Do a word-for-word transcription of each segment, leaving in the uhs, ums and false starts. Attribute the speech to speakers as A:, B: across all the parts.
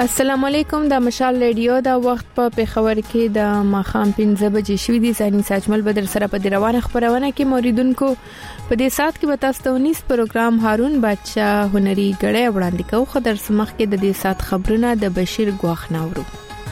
A: السلام علیکم د مشال ریډیو دا وخت په پیښور کې د ماخام پنځه بجې شوې دي. ثاني ساجمل بدر سره په روانه خبرونه کې موریدونکو په دې سات کې وتاستو نس پروګرام هارون بادشاہ هنري غړې وړاندې کوي. خو در سمخ کې د دې سات خبرونه د بشیر غواخ ناورو.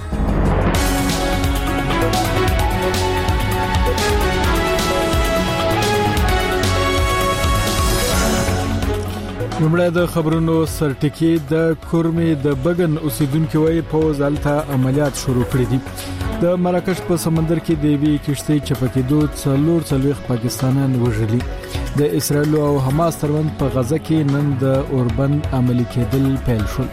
B: لومړی د خبرونو سرټکی د کورمې د بغن اوسیدونکو وای په ځالته عملیات شروع کړی دي. د مراکش په سمندر کې د وی کشتۍ چپکېدو څلور څلويخ پاکستانیان وژلي. د اسرائیل او حماس ترمن په غزه کې نن د اوربند عملی کېدل پیل شول.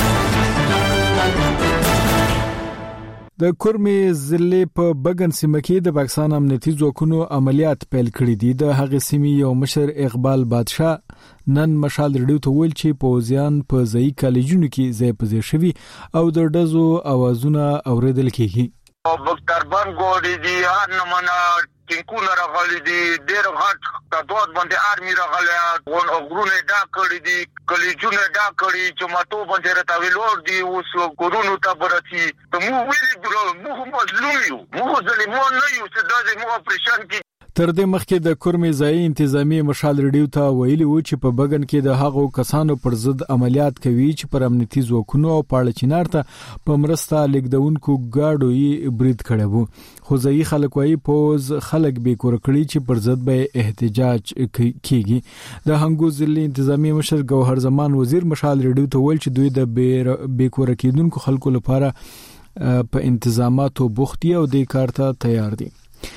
B: د کورمې ضلع په بغن سیمه کې د پاکستان امنیتي ځواکونو عملیات پیل کړي دي. د هغې سیمې یو مشر اقبال بادشاه نن مشال ریډیو ته ویل چې پوزیان په ځای کالجونو کې ځای په ځای شوي او د ډزو اوازونه اوریدل کېږي.
C: بختربن ګوډي دي ان منا ټینکونه راغلي دي ډېر غټ تاسو باندې آرمي راغلي او غرونه دا کړی دي کلیجونه دا کړی چې ماتو باندې راټاوي لور دي اوس ګورونو ته برسي ته مو ویلي درو مو مظلوم یو مو ظالمون نه یو چې دا مو اپریشن کې.
B: تر دې مخکې د کورمې ځای انتظامی مشال ریډیو ته ویلي و چې په بغن کې د هغو کسانو پر ضد عملیات کوي چې پر امنیتي ځواکونو او پاړه چینار ته په مرسته لیکدونکو گاډو یې برید کړي وو. خو ځای خلک وايي پوز خلک به کور کړی چې پر ضد به احتجاج کیږي. د هنګو ضلع انتظامی مشر ګوهر زمان وزیر مشال ریډیو ته ویل چې دوی د به کور کېدونکو خلکو لپاره په انتظاماتو بوختي او د کار ته تیار دي.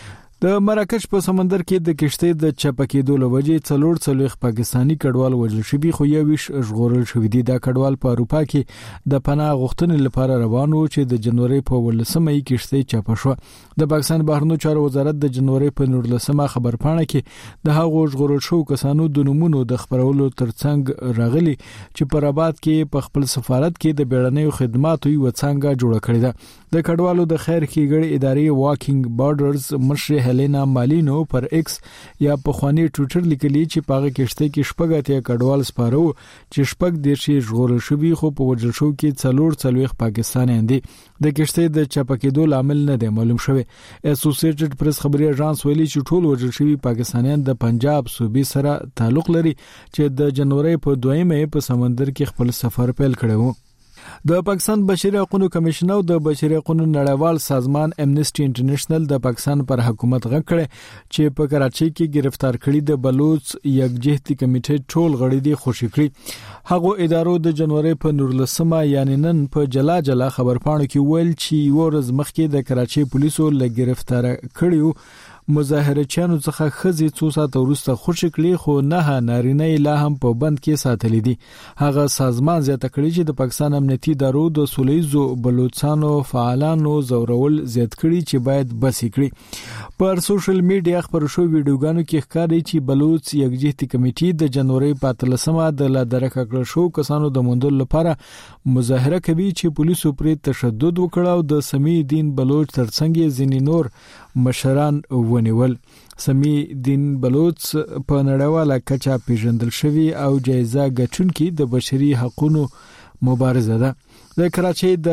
B: د مراکش په سمندر کې د کشتۍ د چپکېدو لوجې څلور څلويخ پاکستانی کډوال وژل شوي خو یو ویش ژغورل شوی دي. دا کډوال په اروپا کې د پناه غوښتنې لپاره روان وو چې د جنوري په ولسمه کې کشتۍ چاپه شو. د پاکستان بهرنیو چارو وزارت د جنوري په نورلسمه خبرپاڼه کې د هغو ژغورل شو کسانو د نومونو د خبرولو ترڅنګ راغلي چې په رباط کې په خپل سفارت کې د بیړنیو خدماتو یو څنګه جوړ کړی ده. د کډوالو د خیر ښېګړې ادارې واکینګ بارډرز مشر هلینا مالینو پر ایکس یا په خواني ټوئیټر لیکلي چې پاغه کشته کې شپږه کډوال سپارو چې شپږ دیشي ژغورل شوی خو په وجل شو کې څلور څلويخ پاکستانیان دي. د کشته د چپکېدو عامل نه دی معلوم شوی. اسوسییټډ پریس خبري اژانس ویلي چې ټول وجل شوی پاکستانیان د پنجاب صوبې سره تعلق لري چې د جنوري په دویمه په سمندر کې خپل سفر پیل کړی و. د پاکستان بشري حقوقو کمیشن او د بشري حقوقو نړیوال سازمان امنیسټي انټرنیشنل د پاکستان پر حکومت غږ کړي چې په کراچۍ کې گرفتار کړي د بلوچ یکجهتي کمیټې ټول غړي دي خوشی کړي. هغه ادارو د جنوري په نورلسمه یعنی نن په جلا جلا خبرپاڼو کې ویل چې ورځ مخکې د کراچۍ پولیسو له گرفتار کړیو مظاهرچیانو څخه خزي څو ساعت وروسته خوشی کړي خو نه نارینه لا هم په بند کې ساتل دي. هغه سازمان زیاته کړي چې د پاکستان امنیتي ادارو د سولېزو بلوچستانو فعالانو زورول زیات کړي چې باید بسې کړي. پر سوشل میډیا خبرو شو ویډیوګانو کې ښکاري چې بلوچ یکجهتي کمیټې د جنوري په اتلسمه د لا درک کړ شو کسانو د موندل لپاره مظاهره کوي چې پولیسو پر تشدد وکړ او د سمی دین بلوچ ترڅنګ ځینې نور مشران ونیول. سمی دین بلوچ په نړیواله کچه پیژندل شوی او جایزه ګټونکي د بشري حقوقو مبارزه ده. د کراچۍ د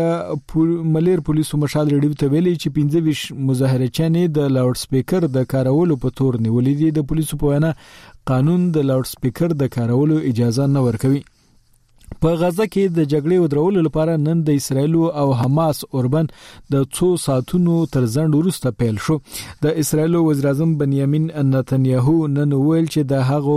B: ملیر پولیسو مشال ریډیو ته ویلي چې پنځه ویشت مظاهرچیان د لاوډ سپیکر د کارولو په تور نیولې دي. د پولیسو په وینا قانون د لاوډ سپیکر د کارولو اجازه نه ورکوي. په غزه کې د جګړې ودرولو لپاره نن د اسرائیل او حماس اوربند د څو ساعتونو تر ځنډ وروسته پیل شو. د اسرائیل وزیر اعظم بنیامین نتنیاهو نن ویل چې د هغو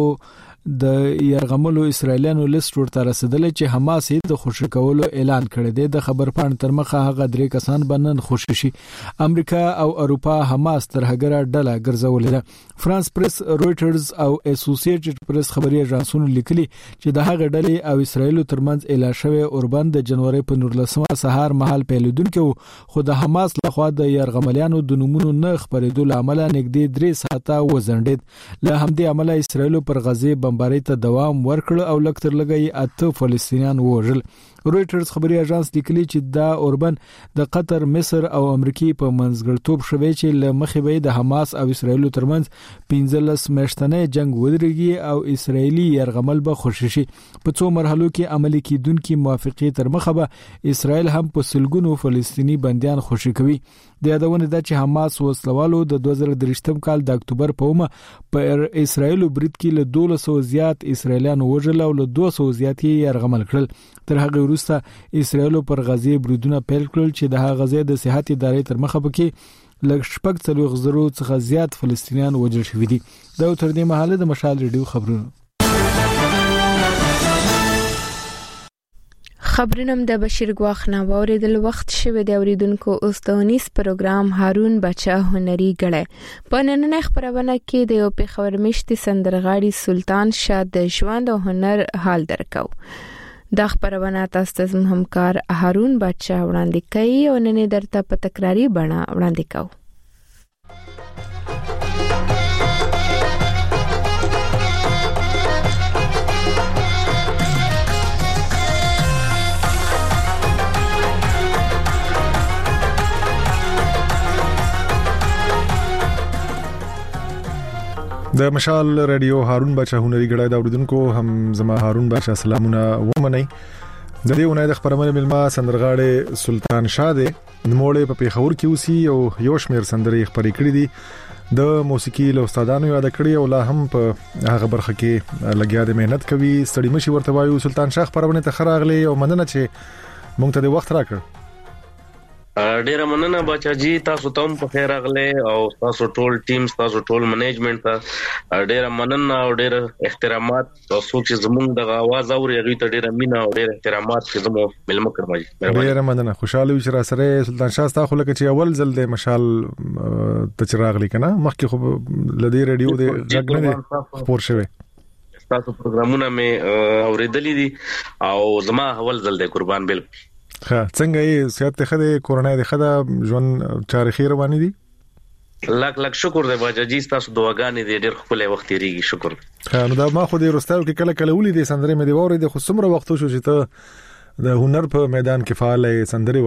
B: د یرغملو اسرائیلانو لیست ورته رسیدل چې حماس یې د خوشی کولو اعلان کړی دی. د خبرپاڼې تر مخه هغه درې کسان بنن خوشی شي. امریکا او اروپا حماس تر هغه ډله ګرځولې ده. فرانس پریس، رويټرز او اسوسییټډ پریس خبري اژانسونو لیکلي چې د هغه ډلې او اسرائیل ترمنځ اعلان شوی اوربند د جنوري په نورلسمه سهار مهال پیلودونکو خو د حماس لخوا د یرغملیانو د نومونو نه خبرېدو لامل نږدې درې ساعته وزندید. له همدې عمله اسرائیل پر غزه بمبارۍ ته دوام ورکړ او لکتر لګي اته فلسطینیان وژل. رويټرز خبري اژانس لیکلي چې دا اوربن د قطر، مصر او امریکای په منځګړتوب شوی چې له مخې به د حماس او اسرایل ترمنځ پنځلس میاشتنې جنگ ودرېږي او اسرایلی يرغمل به خوششي. په څو مرحلو کې عملي کیدونکو موافقه تر مخه به اسرایل هم په سلګونو فلسطینی بنديان خوشي کوي. د یادونه ده چې حماس وسلوالو د دوه زره درې کال د اکتوبر په اومه په اسرایل برید کې له دوه سوه زیات اسرایلیان وژل او له دوه سوه زیات یې يرغمل کړل. تر هغه وروسته اسرایل پر غزه بریدونه پیل کړل چې د غزه د صحت ادارې تر مخه پکې لږ شپږ څلوېښت زره څخه زیات فلسطینیان وژل شوي دي. دا تر دې مهاله د مشال ریډیو خبرونه
A: خبرنم د بشیر غواخنا اوریدل وخت شوه د اوریدونکو اوستونیس پروګرام هارون بچا هنري غړې په نن خبرونه کې د یو پیښور مشتي سندرغاړي سلطان شاه د ژوند او هنر حال درکو. دا خبرونه تاسو ته همکار هارون بچا وړاندې کوي او نن درته په تکراری بڼه وړاندې کوي.
D: د مشال رادیو هارون بچا هنري غړای دا اوریدونکو هم زما هارون بچا سلامونه ومنئ. د دې ونې د خبرونه ملما سندرغاړي سلطان شاه دی د موړې په پیښور کې اوسي او یو شمیر سندري خبرې کړې دي. د موسیقي له استادانو یاد کړی او لا هم په هغه برخه کې لګیا د مهنت کوي. ستړي مشي ورته وایو. سلطان شاه خبرونه ته خراغلي او مننه چې مونږ ته د وخت راکړ.
E: ډیره مننه بچا جی، تاسو ته هم په خیر راغله او تاسو ټول ټیم، تاسو ټول منیجمنت ته ډیره مننه او ډیره احترامات. تاسو چې زموږ د आवाज اوري هغه ته ډیره مینا او ډیره احترامات چې زمو ملما کړم.
D: ډیره مننه، خوشاله وي چې را سره سلطان شاه تاسو لکه چې اول ځل د مشال ته چراغلی کنه مخکې خو لدی رادیو د غږ نه خبر شوی.
E: تاسو پروګرامونه مې اوریدلې دي او زما اول ځل د قربان بل
D: ها څنګه یې سیادت خده کورونا د خده ژوند تاریخي رواني دي.
E: لاک لاک شکر دی باجا جی، تاسو دعاګانې دې ډېر خپل وخت یې شکر.
D: ها نو دا ما خو دې رستاو کې کله کله ولې دې سندرې مې دی ووري د خو سمره وخت شو چې ته د هنر په میدان کې فعال یې سندرې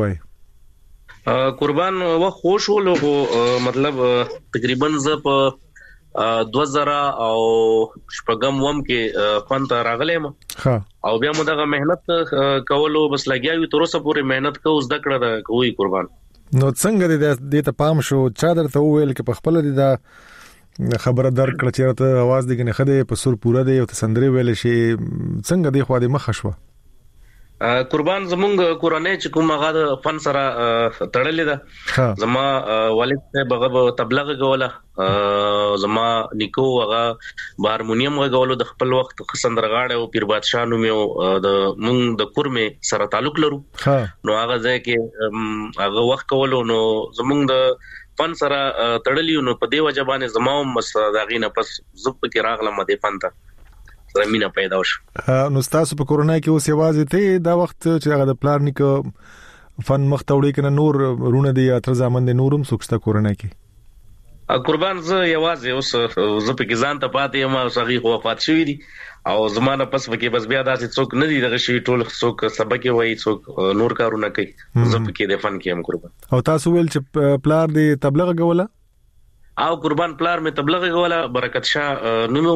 D: وای.
E: قربان وخت خوش ولو مطلب تقریبا ز په دوه زره او شپږم وم کې فن ته راغلم.
D: ها
E: او بیا مو دغه مهنت کولو بس لګیاوی تر اوسه پورې مهنت کوو زده کړه کوي قربان.
D: نو څنګه دې دې ته پام شو چا درته وویل کې په خپل دې دا خبره درکړه چې ته आवाज دې نه خده په سر پورا دی او ته سندري ویل شي څنګه دې خو دې مخ شو؟
E: قربان زمونږ کورنۍ چې کوم هغه فن سره تړلې ده. زما والد ته بغه تبلیغ غوله، زما نیکو هغه هارمونیم غوولو د خپل وخت سندرغاړي او پیر بادشاہ نوم یو د مونږ د کورمه سره تعلق لرو. نو هغه ځکه کې هغه وخت کولو نو زمونږ د فن سره تړلې نو په دی وجه باندې زما مس داغینه پس زپ کې راغلم د فن ته زمينه پیدا وش.
D: نو تاسو په کورونا کې اوس یوازې ته دا وخت چې هغه د پلان نیک فن مختوړي کنه نور رونه دی یا تر ځامن د نورم سوکستا کورونا کې
E: قربان ز یوازې اوس ز په ځان ته پاتې ما صحیح وفات شوی دي او زمانه پس وکي بس بیا داسې څوک نه دي دغه شی ټول څوک سبق وایي څوک نور کارونه کوي ز په کې د فن کې هم قربان.
D: او تاسو ویل چې پلار دی تبلیغ غوله
E: او قربان پلار می تبلیغ غوله برکت شاه نومو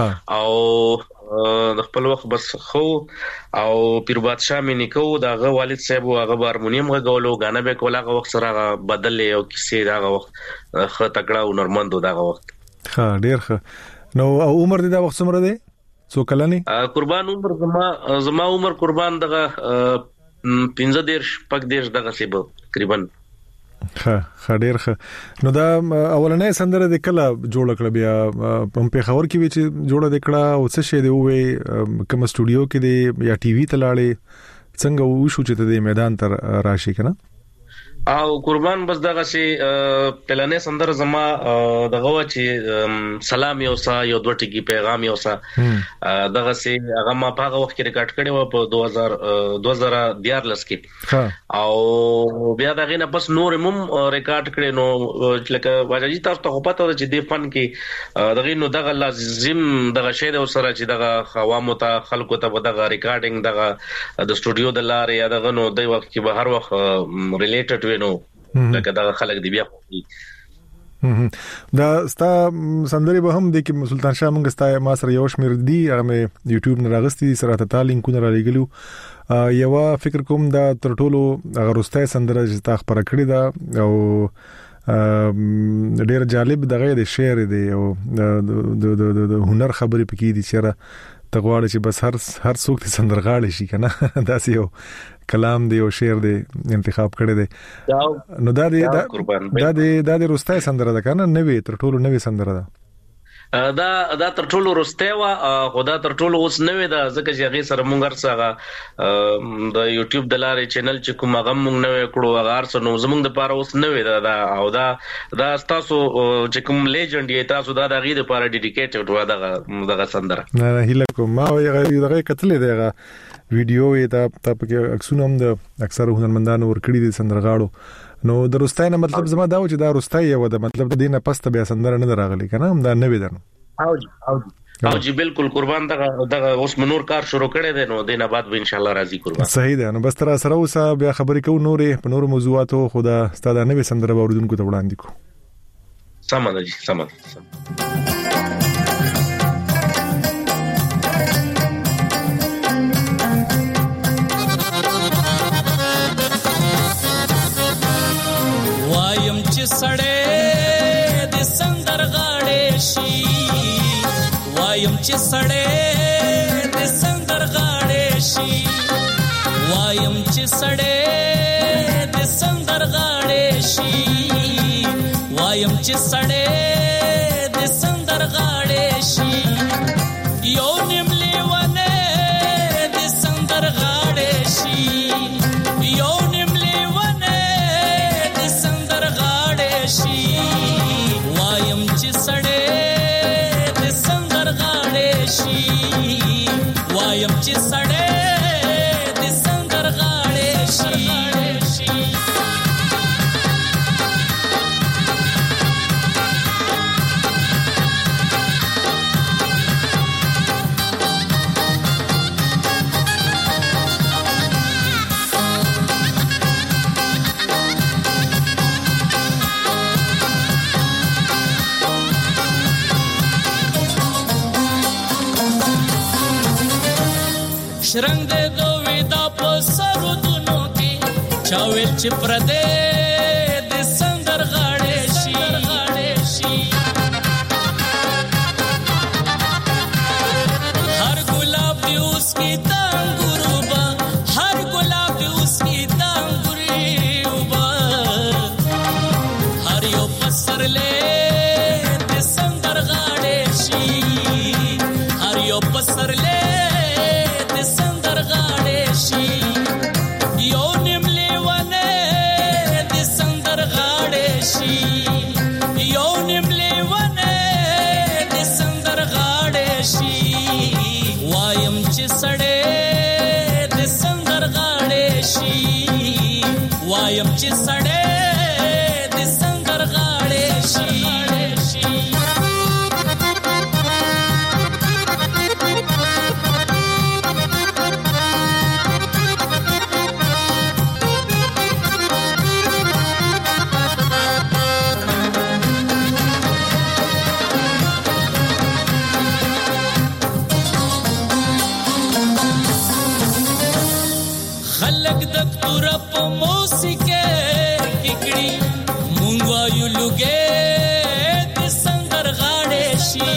E: او د خپل وخت بس خو او پیر بادشاہ می نکو دغه والد صاحب هغه هارمونیم غوولو غانه به کولاغه وخت سره بدل یو کیسه دغه وخت خ تکړه او نرمندو دغه وخت.
D: ها ډیر ښه. نو او عمر دې دا وخت څومره دی؟ څو کلنی؟
E: قربان عمر زما زما عمر قربان دغه پنځه دیرش پک دیرش دغه سی تقریبا.
D: ها خډیر ښه. نو دا اولنې سندره د کله جوړ کړ بیا په پیښور کې چې جوړ دکړه او څه شه دی وې کوم سټوډیو کې دی یا ټي وي ته لاړې څنګه وشو چې د میدان تر راشي کنه؟
E: او قربان بس دغه سي پلانې سندر زما دغه و چې سلام یو سا یو دوه ټکی پیغام یو سا دغه سي هغه ما په هغه وخت کې ریکارډ کړی و په دوه هزار دوه هزار دیارلس کې او بیا دغه نه بس نور مم ریکارډ کړی نو لکه واجی تاسو ته پته ده چې د فن کې دغه نو دغه لازم دغه شی د سره چې دغه عوامو ته خلکو ته دغه ریکارډینګ دغه د سټوډیو د لارې یا دغه نو د وخت کې به هر وخت ریلیټډ نو لکه دا خلک دی بیا
D: دا ستا سندري به هم د کې سلطان شاه مونږ ستا ما سره یو شمیر دی هغه مې یوټیوب نه راغستي سره ته لینکونه را لګلو یو فکر کوم دا تر ټولو هغه رسته سندره چې تا خبره کړې ده او ډېر جالب دغه د شعر دی او د هنر خبرې پکې دي چې تغواړي چې بس هر هر څوک ته سندرغاړي شي کنه دا یو کلام دی او شعر دی انتخاب کړی دی نو دا دی دا دی دا د رسته سندره ده کنه نوې تر ټولو نوې سندره ده
E: دا دا تر ټولو رسته وا خدا تر ټولو اوس نوې ده ځکه چې هغه سره مونږ ارڅه د یوټیوب د لارې چینل چې کوم هغه مونږ نوې کړو هغه ارڅ نو زمونږ د پاره اوس نوې ده او دا دا تاسو چې کوم لیجند یې تاسو دا د غیر لپاره ډیډیکیټډ و دغه دغه سندره
D: نه نه هیله کوم ما یې دغه کتلې ده ویډیو یې تا ته پکې اکسونه هم د اکثر هنرمندانو ورکړي دي سندرغاړو نو د رستاینه مطلب زما دا و چې دا رستای یو د مطلب د دینه پسته بیا سندره نه راغلی کنه هم دا نه ویدن
E: او جی او جی او جی بالکل قربان دغه دغه اوس منور کار شروع کړی دی نو دینه بعد به ان شاء الله راضي قربان
D: صحیح ده نو بس تر سره اوسه بیا خبرې کوو نورې په نورو موضوعاتو خدا ستاده نوې سندره اوریدونکو ته وړاندې کو
E: سم ده جی سم ده
F: सड़े दे संदर गाड़े शी वायम च सड़े दे संदर गाड़े शी वायम च सड़े दे संदर गाड़े शी वायम च सड़े दे संदर गाड़े शी यो निमले वने दे संदर गाड़े शी यो वायम च सड़े दे संदर गाड़े शी वायम च सड़े दे संदर गाड़े शी रंग दे दो विदा पसरु दुनो की चावेल च प्रदे दे संदर गाड़े शी गाड़े शी हर गुलाब उसकी तांगुरुबा हर गुलाब उसकी तांगुरुबा हर यो पसर ले दे संदर गाड़े शी हर यो पसर ले वायम च सड़े दे संदर गाड़े शी खलक दक्तुर प मोसिके किकड़ी मुंगवा यु लुगे दे संदर गाड़े शी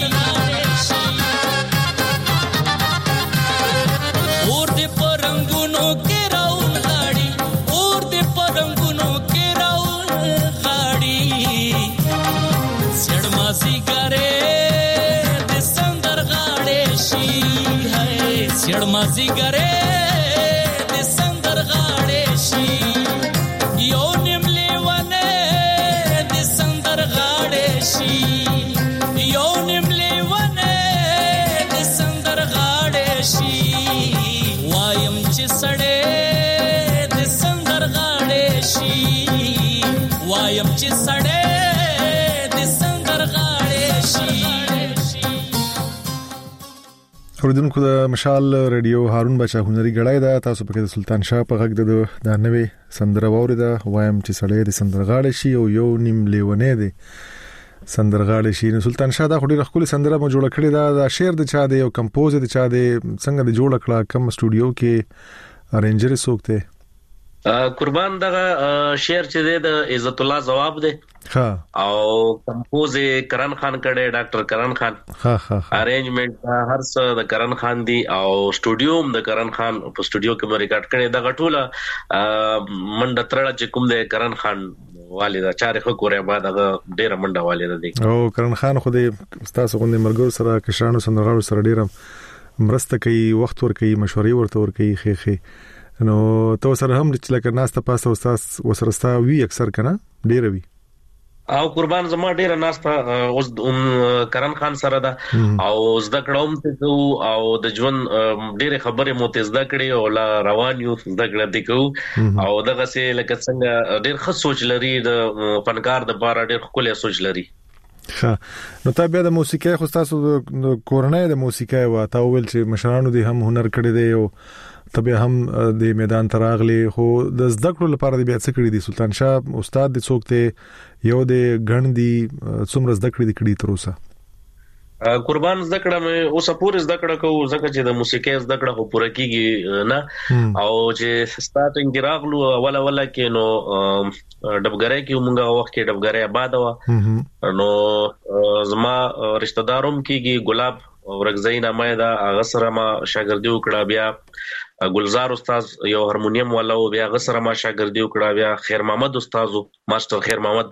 F: और दे परंगुनो के राउन गाड़ी और दे परंगुनो के राउन गाड़ी सेड़मासी करे दे संदर गाड़े शी है सेड़मासी करे दे संदर गाड़े शी यो निमले چې سړې د سندرغاړې شي وایم چې سړې د سندرغاړې شي.
D: اوریدونکو د مشال ریډیو هارون بچا هنري غړای دا تاسو په کې د سلطان شاه په غږ د د نوې سندره وورده وایم چې سړې د سندرغاړې شي او یو نیم لیونه دی سندرغاړې شي. نو سلطان شاه دا خوري خپل سندره مو جوړ کړی دا د شعر د چا دی او کمپوز د چا دی څنګه د جوړ کړه کوم سټوډیو کې ارنجر سوکته
E: قربان دغه شعر چې دی د عزت الله جواب دی
D: ها
E: او کمپوز کرن خان کړي ډاکټر کرن خان
D: ها ها
E: ارینجمنت هر څه د کرن خان دی او سټوډیو د کرن خان په سټوډیو کې مې ریکارډ کړي دغه ټوله منډه ترړه چې کوم د کرن خان والدا چارخ کوریا بعد هغه ډیره منډه والدا دی
D: او کرن خان خو دې تاسو غوندې مرګور سره کشانو سندرغاړو سره ډیره مرسته کوي وخت ور کوي مشورې ورته ور کوي خې خې نو تو سره هم چې لکه ناسته پاسه استاد وسرستا وی اکثر کنه ډیره وی
E: او قربان زما ډیره ناسته اوس کرن خان سره ده او زده کړم ته او د ژوند ډیره خبره مو ته زده کړې او لا روان یو زده کړې دي کو او دغه سه لکه څنګه ډیر ښه سوچ لري د فنکار د بار ډیر خپل سوچ لري.
D: ها نو تا بیا د موسیقۍ خو تاسو د کورنۍ د موسیقۍ وا تا ویل چې مشرانو دي هم هنر کړی دی او تبه هم د میدان تراغلی خو د زده کړو لپاره د بیا څه کړی دي سلطان شاه استاد د څوک ته یو د غندي څومره زده کړی دي کړی تر اوسه
E: قربان زده کړه مې اوسه پوره زده کړه کوو ځکه چې د موسیقۍ زده کړه خو پوره کیږي نه او چې سٹارټینګ راغلو ولا ولا کې نو ډبګرې کې موږ وخت کې ډبګرې آباد و نو زما رشتہ داروم کېږي ګلاب ورغزین نامه دا هغه سره ما شاګردي وکړه بیا ګلزار استاد یو هارمونیم والا او بیا هغه سره ما شاګردي وکړه بیا خیر محمد استادو ماستر خیر محمد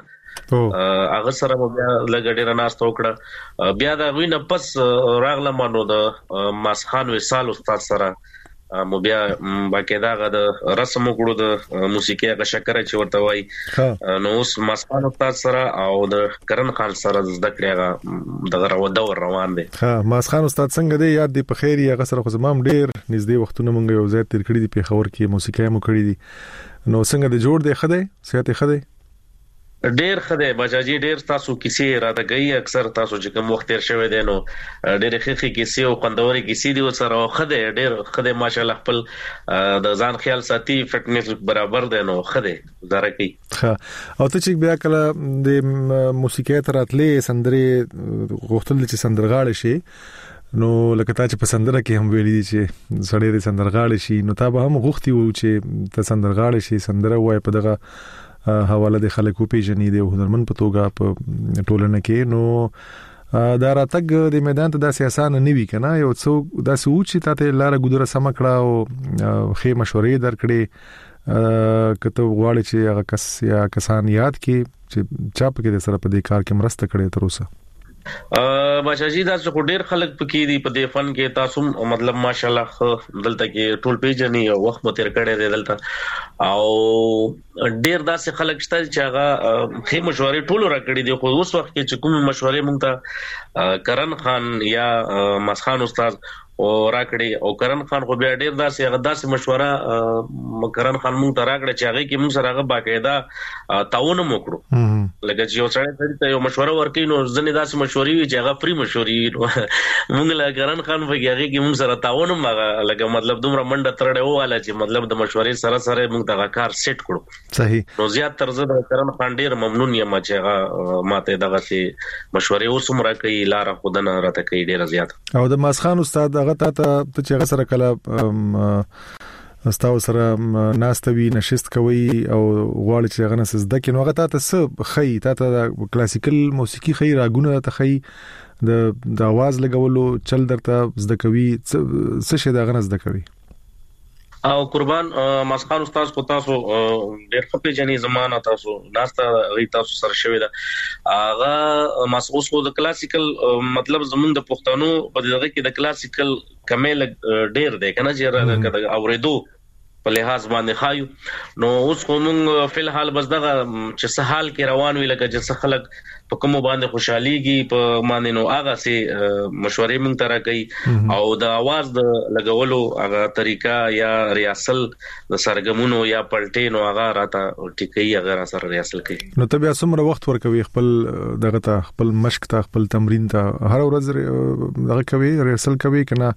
E: هغه سره بیا لګډه ناست وکړه بیا دا وینه پس راغله مانو د ماسخان وسال استاد سره مو بیا باقاعده غا د رسم وکړو د موسیقي غا شکر چې ورته وای نو اوس ماسخان استاد سره او د کرن خان سره زده کړی دغه راو دور روان دي.
D: ها ماسخان استاد څنګه دی یاد دی په خیر یا غسر خو زمام ډیر نږدې وختونه مونږ یو ځای تیر کړی دی په خبر کې موسیقي مو کړی دي نو څنګه د جوړ دی خدای صحت خدای
E: ډیر خدای بچاجي ډیر تاسو کیسې را ده گئی اکثر تاسو چې کوم وخت تیر شوی دی نو ډیر خخي کیسې او قندوري کیسې دی سره خدای ډیر خدای ماشاالله خپل د ځان خیال ساتي فټنس برابر دی نو خدای زره کوي.
D: ها او ته چې بیا کله د موسیقي تراتلې سندري غوښتل چې سندرغاړي شي نو لکه تا چې په سندره کې هم ویلي چې سړی د سندرغاړي شي نو تا به هم غوښتي وو چې ته سندرغاړي شي سندره وای په دغه حواله د خلکو پیژنې دی هنرمن په توګه په ټولنه کې نو دا راتګ د میدان ته د سیاسان نه وی کنه یو څو د سوچ ته لاره ګذره سم کړه او خې مشورې درکړي کته غواړي چې هغه کس یا کسان یاد کې چې چا په کې سره په دې کار کې مرسته کړي تر اوسه
E: بچاجي دا څو ډیر خلک پکې دي په دې فن کې تاسو مطلب ماشاالله دلته کې ټول پیجنې او وخت مو تیر کړی دی دلته او ډیر داسې خلک شته چې هغه خې مشورې ټول راکړي دي خو اوس وخت کې چې کوم مشورې مونږ ته کرن خان یا مسخان استاد او راکړي او کرن خان خو بیا ډیر داسې هغه داسې مشوره کرن خان مونږ ته راکړي چې هغه کې مونږ سره هغه باقاعده تعاون وکړو لکه چې یو سړی ته یو مشوره ورکړي نو ځنې داسې مشورې وي چې هغه فری مشورې مونږ له کرن خان په هغه کې مونږ سره تعاون هغه لکه مطلب دومره منډه ترړې واله چې مطلب د مشورې سره سره مونږ ته کار سیټ کړو
D: صحیح
E: نو زیات تر زه د کرن خان ډیر ممنون یم چې هغه ماته دغه سي مشورې اوسمره کوي لار خودنه راته کوي ډیر زیات
D: او د مسخان استاد هغه ته ته چې هغه سره کله استاو سره ناستوي نشست کوي او غواړي چې هغه نس زده کینو هغه ته څه خي ته کلاسیکل موسیقي خي راګونه ته خي د د आवाज لګولو چل درته زده کوي څه شي دا غنه زده کوي
E: او قربان مسخان استاد کو تاسو ډېر خپل جنې زمانہ تاسو ناستا غي تاسو سره شوی دا هغه مسخوس کو د کلاسیکل مطلب زمونږ د پښتنو په دغه کې د کلاسیکل کمل ډېر دی کنه چې اوریدو په لحاظ باندې خایو. نو اوس کومه فل حال بس دغه چې سهال کې روان وی لکه چې خلک په کوم باندې خوشحاليږي په باندې نو هغه سي مشورې مونږ ترا کوي او د आवाज د لګولو هغه طریقہ یا ریاصل د سرګمونو یا پلټې نو هغه راته ټیکي هغه سره ریاصل کوي.
D: نو ته بیا څومره وخت ورکوي خپل دغه ته خپل مشق ته خپل تمرین ته هر ورځ دغه کوي ریاصل کوي کنه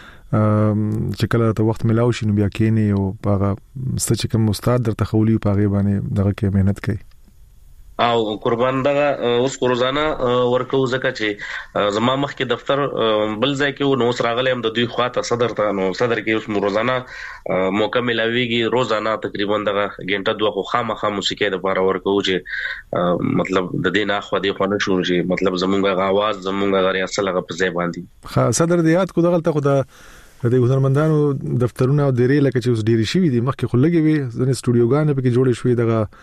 D: چې کله ته وخت ملاوي شي نو بیا کینی او هغه ست چې کوم استاد درته خولي په هغه باندې دغه کې مهنت کوي
E: او قربان دغه اوس روزانه ورکو زکه چې زما مخ کې دفتر بل ځای کې نو اوس راغلم د دوی خواته صدر ته نو صدر کې اوس روزانه موقع ملاويږي روزانه تقریبا دغه غنټه دوه خامخا موسیقي د لپاره ورکو چې مطلب د دې نه خو دې خو نه شو چې مطلب زمونږه आवाज زمونږه غریاصل غو په ځای باندې
D: ها صدر دې یاد کو دغه ته خو د هنرمندانو دفترونه او ډیری لکه چې اوس ډیری شوی دي مخکې خلګي وي ځنې سټوډیوګان په کې جوړې شوې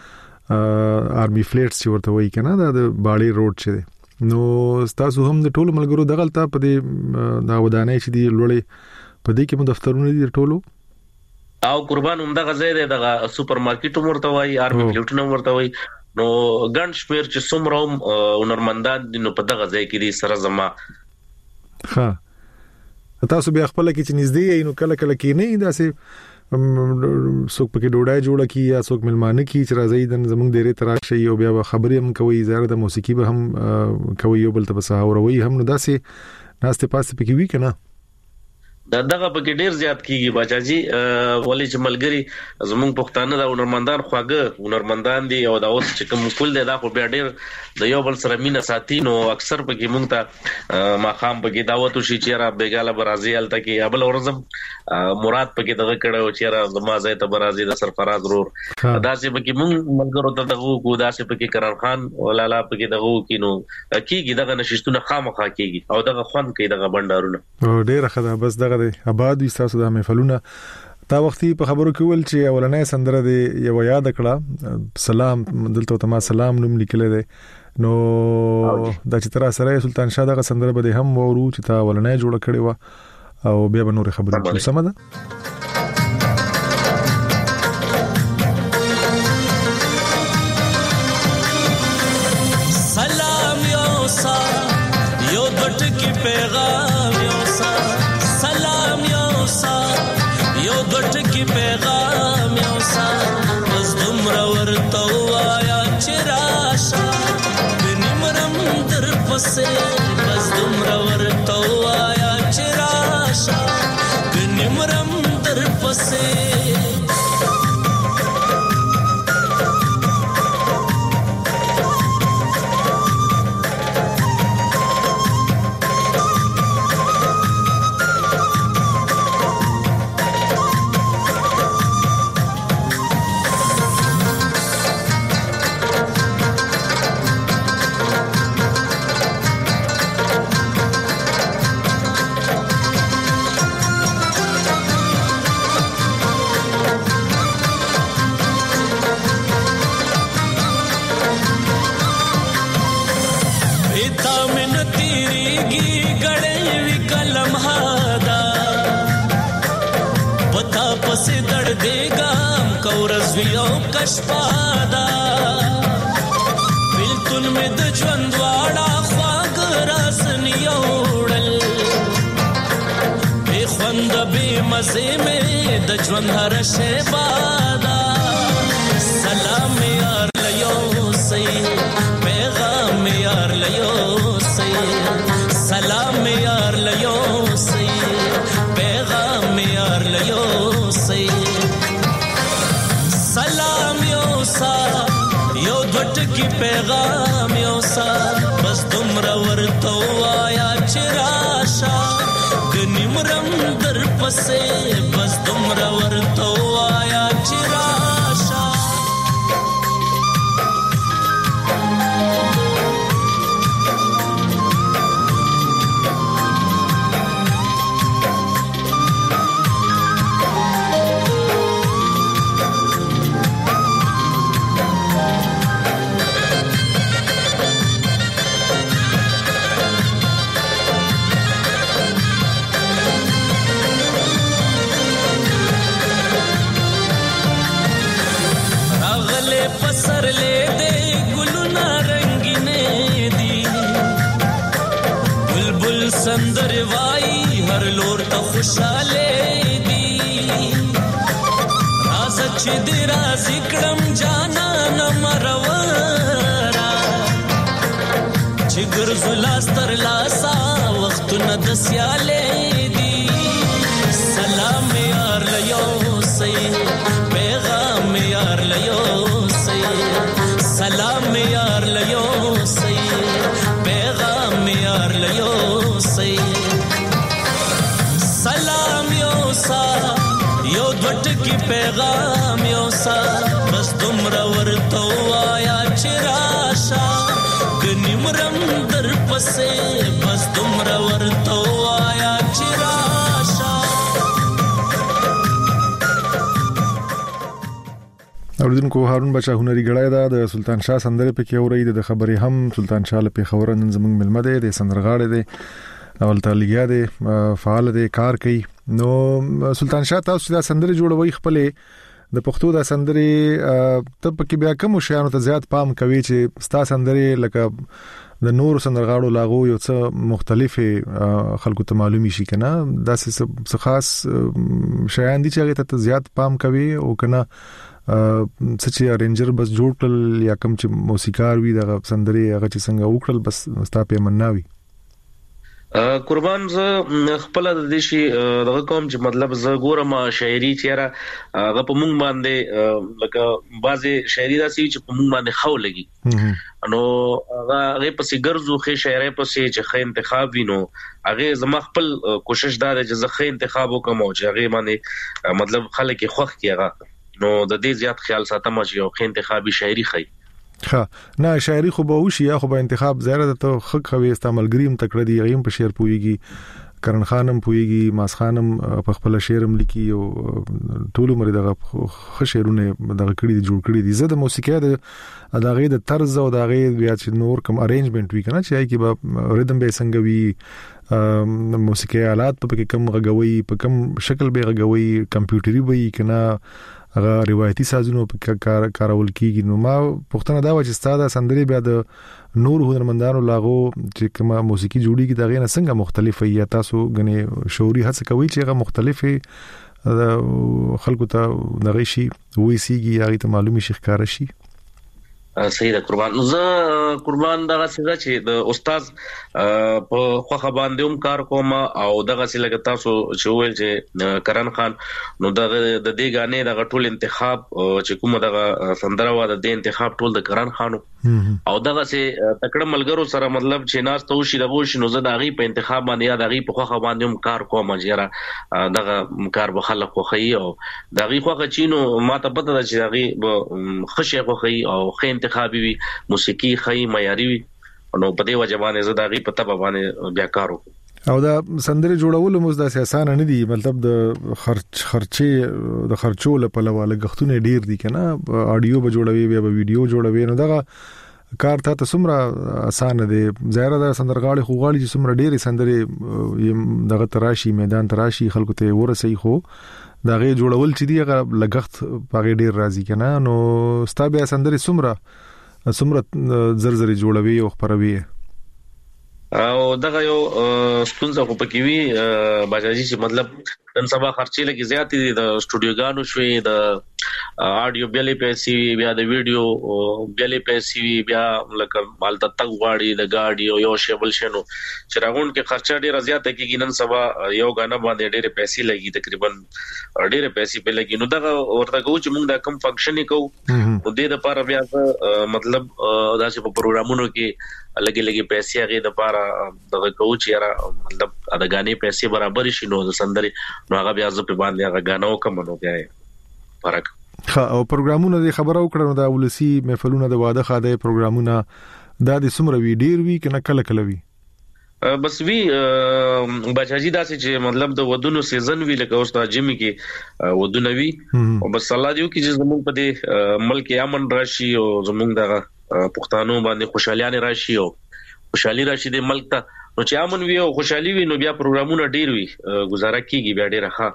D: دغه آرمي فلیټس چې ورته وایي کنه د باړي روډ چې نو تاسو هم د ټولو ملګرو دغه ته په دې دا ودانې چې دی لوړې په دې کې مو دفترونه دي ټولو
E: او قربان هم دغه ځای دی دغه سوپر مارکیټ ورته وایي آرمي فلیټونه ورته وایي نو ګڼ شمیر چې څومره هنرمندان دي نو په دغه ځای کې دي سره زما
D: ها تاسو بیا خپل کې چې نږدې نو کله کله کې نه داسې څوک پکې ډوډۍ جوړه کی یا څوک ملمانه کی چې راځي د زمونږ ډېرې تراشي او بیا خبرې هم کوي زیاده د موسیقي به هم کوي او بل ته بس اوروي هم نو داسې ناشته پاسته پکې وی کنه
E: دا دغه پکې ډیر زیات کیږي باچاجي ولې چې ملګری زمونږ پښتانه د هنرمندان خواږه هنرمندان دي او دا اوس چې کوم کول دي دا خو بیا ډیر د یو بل سره مینا ساتي نو اکثر پکې مونږ ته ما خام پکې دعوت شي چې را بیګاله برازي الته کې ابل ورزم مراد پکې دغه کړه چې را زما ځای ته برازي د سرفراز رور دا چې پکې مونږ ملګرو ته دغه کو دا چې پکې کرن خان ولالا پکې دغه کینو کیږي دغه نشستونه خامخا کیږي او دغه خوند کوي دغه بندارونه
D: ډیر خدای بس دغه آباد وي تاسو د محفلونه تا وختي په خبرو کې ول چې اولنې سندره دی یو یاد کړه سلام دلته ته سلام نوم لیکل دی نو د چترا سره سلطان شاه دغه سندره به هم ورو چې تا اولنې جوړ کړي و او بیا به نور خبرې کوو سم ده
F: سلام یو سا یو دټ کی پیغام یو سا یو دټ کی پیغام یو سا بس دمر ورته وایا چراشا بنمرم در پسې بس دمر ورته وایا چراشا بنمرم در پسې کشپادا بلتون می د ژوند واړه خواږه راسنی وړل به خوند به مزه می د ژوند هر شی بادا سلام یار لیو سی پیغام یار لیو سی سلام یار لیو سی پیغام یار لیو سی سلام یو سا یو دټ کی پیغام یو سا بس دمر ورته وایا چراشا غنیمرم در پسې بس دمر ورته وایا چراشا سندر وای هر لور ته خوشاله دی راز چې دی راز کړم جانا نمرورا چې ګرځولا ستر لاسا وختونه د سیاله دی سلام یار لیو سي پیغام یار لیو سي سلام یار لیو سي پیغام یار لیو سي سلام یو سا یو دوټ کی پیغام یو سا بس دومره ورته وایا چې راشا ګنیمرم در پسې بس دومره ورته وایا چې راشا.
D: اوریدونکو هارون بچا هنري غړای دا د سلطان شاه سندره په کې اوري د خبرې هم سلطان شاه له خبر نن زمنګ ملمه ده د سندرغاړي ده اول تعلیقیا ده فعال ده کار کوي. نو سلطان شاه تاسو دا سندره جوړوي خپل د پښتو دا سندره ته په کې بیا کوم شیانو ته زیات پام کوي چې ستا سندره لکه د نور سندرغاړو لاغو یو څه مختلفه خلکو ته معلومي شي کنه دا څه خاص شیان دي چې هغه ته زیات پام کوي او کنه سچې ارنجر بس جوړ کړل یا کوم چې موسیقار وي د سندري هغه چې څنګه وکړل بس ستا په منناوي.
E: قربان ز خپل د دې شي دغه کوم چې مطلب ز ګورم شاعري چیرې هغه په مونږ باندې لکه بعضي شاعري داسي چې په مونږ باندې خو لګي نو هغه په سیګرزو خې شاعري په سي چې خې انتخاب وینو هغه زما خپل کوشش دا چې زه خې انتخاب وکم او چې هغه باندې مطلب خلک خوښ کیږي نو د دې زیات خیال ساتم چې یو خې انتخابي شاعري خې
D: ها نه شاعري خو به وشي یا خو به انتخاب زیاده ته خک خوي استعمالګریم تکړه دی غیم په شعر پويږي کرن خانم پويږي ماس خانم په خپل شعرم لیکي او ټول مری دغه خشيرونه دغه کړي دي جوړ کړي دي زه د موسیقي د اداغه د طرز او دغه بیا چې نور کوم ارینجمنت وی کنه چې هي کې به ریدم به څنګه وی موسیقي آلات په کې کم غوي په کم شکل به غوي کمپیوټري وی کنه هغه روایتي سازونو په کار کارول کیږي. نو ما پښتنه دا و چې ستاده سندري بیا د نور هنرمندانو لاغو چې کومه موسیقي جوړیږي دا غینه څنګه مختلفه یا تاسو غني شعوري هڅه کوي چې هغه مختلفه خلکو ته دغه شي وې سیږي هغه ته معلومي شي ښکار شي.
E: صحیح ده قربان زه قربان دغه څه چې د استاد په خوخه باندې هم کار کوم او دغه څه لګ تاسو چې ویل چې کرن خان نو دغه د دې غانې دغه ټول انتخاب چې کوم دغه سندره و د دې انتخاب ټول د کرن خانو او دغه څه تکړه ملګرو سره مطلب چې ناس ته وشي دغه شنو زه دغه په انتخاب باندې یا دغه په خوخه باندې هم کار کوم چې دغه کار به خلک خوخي او دغه خوخه چینو ماته پته ده چې دغه خشه خوخي او خې انتخابي وي موسیقي خې معیاري وي نو په دې وجه باندې زه دغه په تبه باندې بیا کارو
D: او دا سندره جوړول مو د سیاسان نه دي مطلب د خرچ خرچي د خرچو لپاره لګښتونه ډیر دي کنه اډیو به جوړوي بیا به ویډیو جوړوي نو دا کار ته څومره آسان دي ظاهر ده سندرغاړي خو غاړي چې څومره ډیر سندره دغه تراشي میدان تراشي خلکو ته ورسې خو دا غي جوړول چې دی هغه لګښت پاګې ډیر راځي کنه نو ستابه سندره څومره څومره زرزري جوړوي او خبروي
E: او دغه یو ستونزه خو پکې وی باجاجي چې مطلب نن سبا خرچې لګي زیات دي د سټوډیوګانو شوي د اډیو بیلې پیسې بیا د ویډیو بیلې پیسې بیا لکه مالته تک واړي د گاډي یو شیبل شنو چې راغون کې خرچه ډیره زیاته کېږي نن سبا یو غاڼه باندې ډیره پیسې لګي تقریبا ډیره پیسې په لګي نو دغه ورته کو چې موږ دا کم فنکشن کو نو د دې لپاره بیا مطلب دا چې په پروګرامونو کې لګي لګي پیسې هغه د لپاره دغه کو چې را مطلب د غانې پیسې برابر شي نو د سندري نو هغه بیا ځپ باندې هغه غانو کوم نو بیا فرق
D: او پروګرامونه د خبرو کړنو د ولسی محفلونو د واده خاده پروګرامونه د دې سمره وی ډیر وی کنه کله کله وی
E: بس وی بچاجي داسې چې مطلب د ودونو سیزن وی لکه اوس د جمی کې ودونه وی او بس الله دیو کې چې زموږ په دې ملک امن راشي او زموږ دغه پښتانو باندې خوشاليان راشي او خوشالي راشي د ملک ته نو چې امن وی او خوشالي وی نو بیا پروګرامونه ډیر وی گزاره کیږي بیا ډیر ښه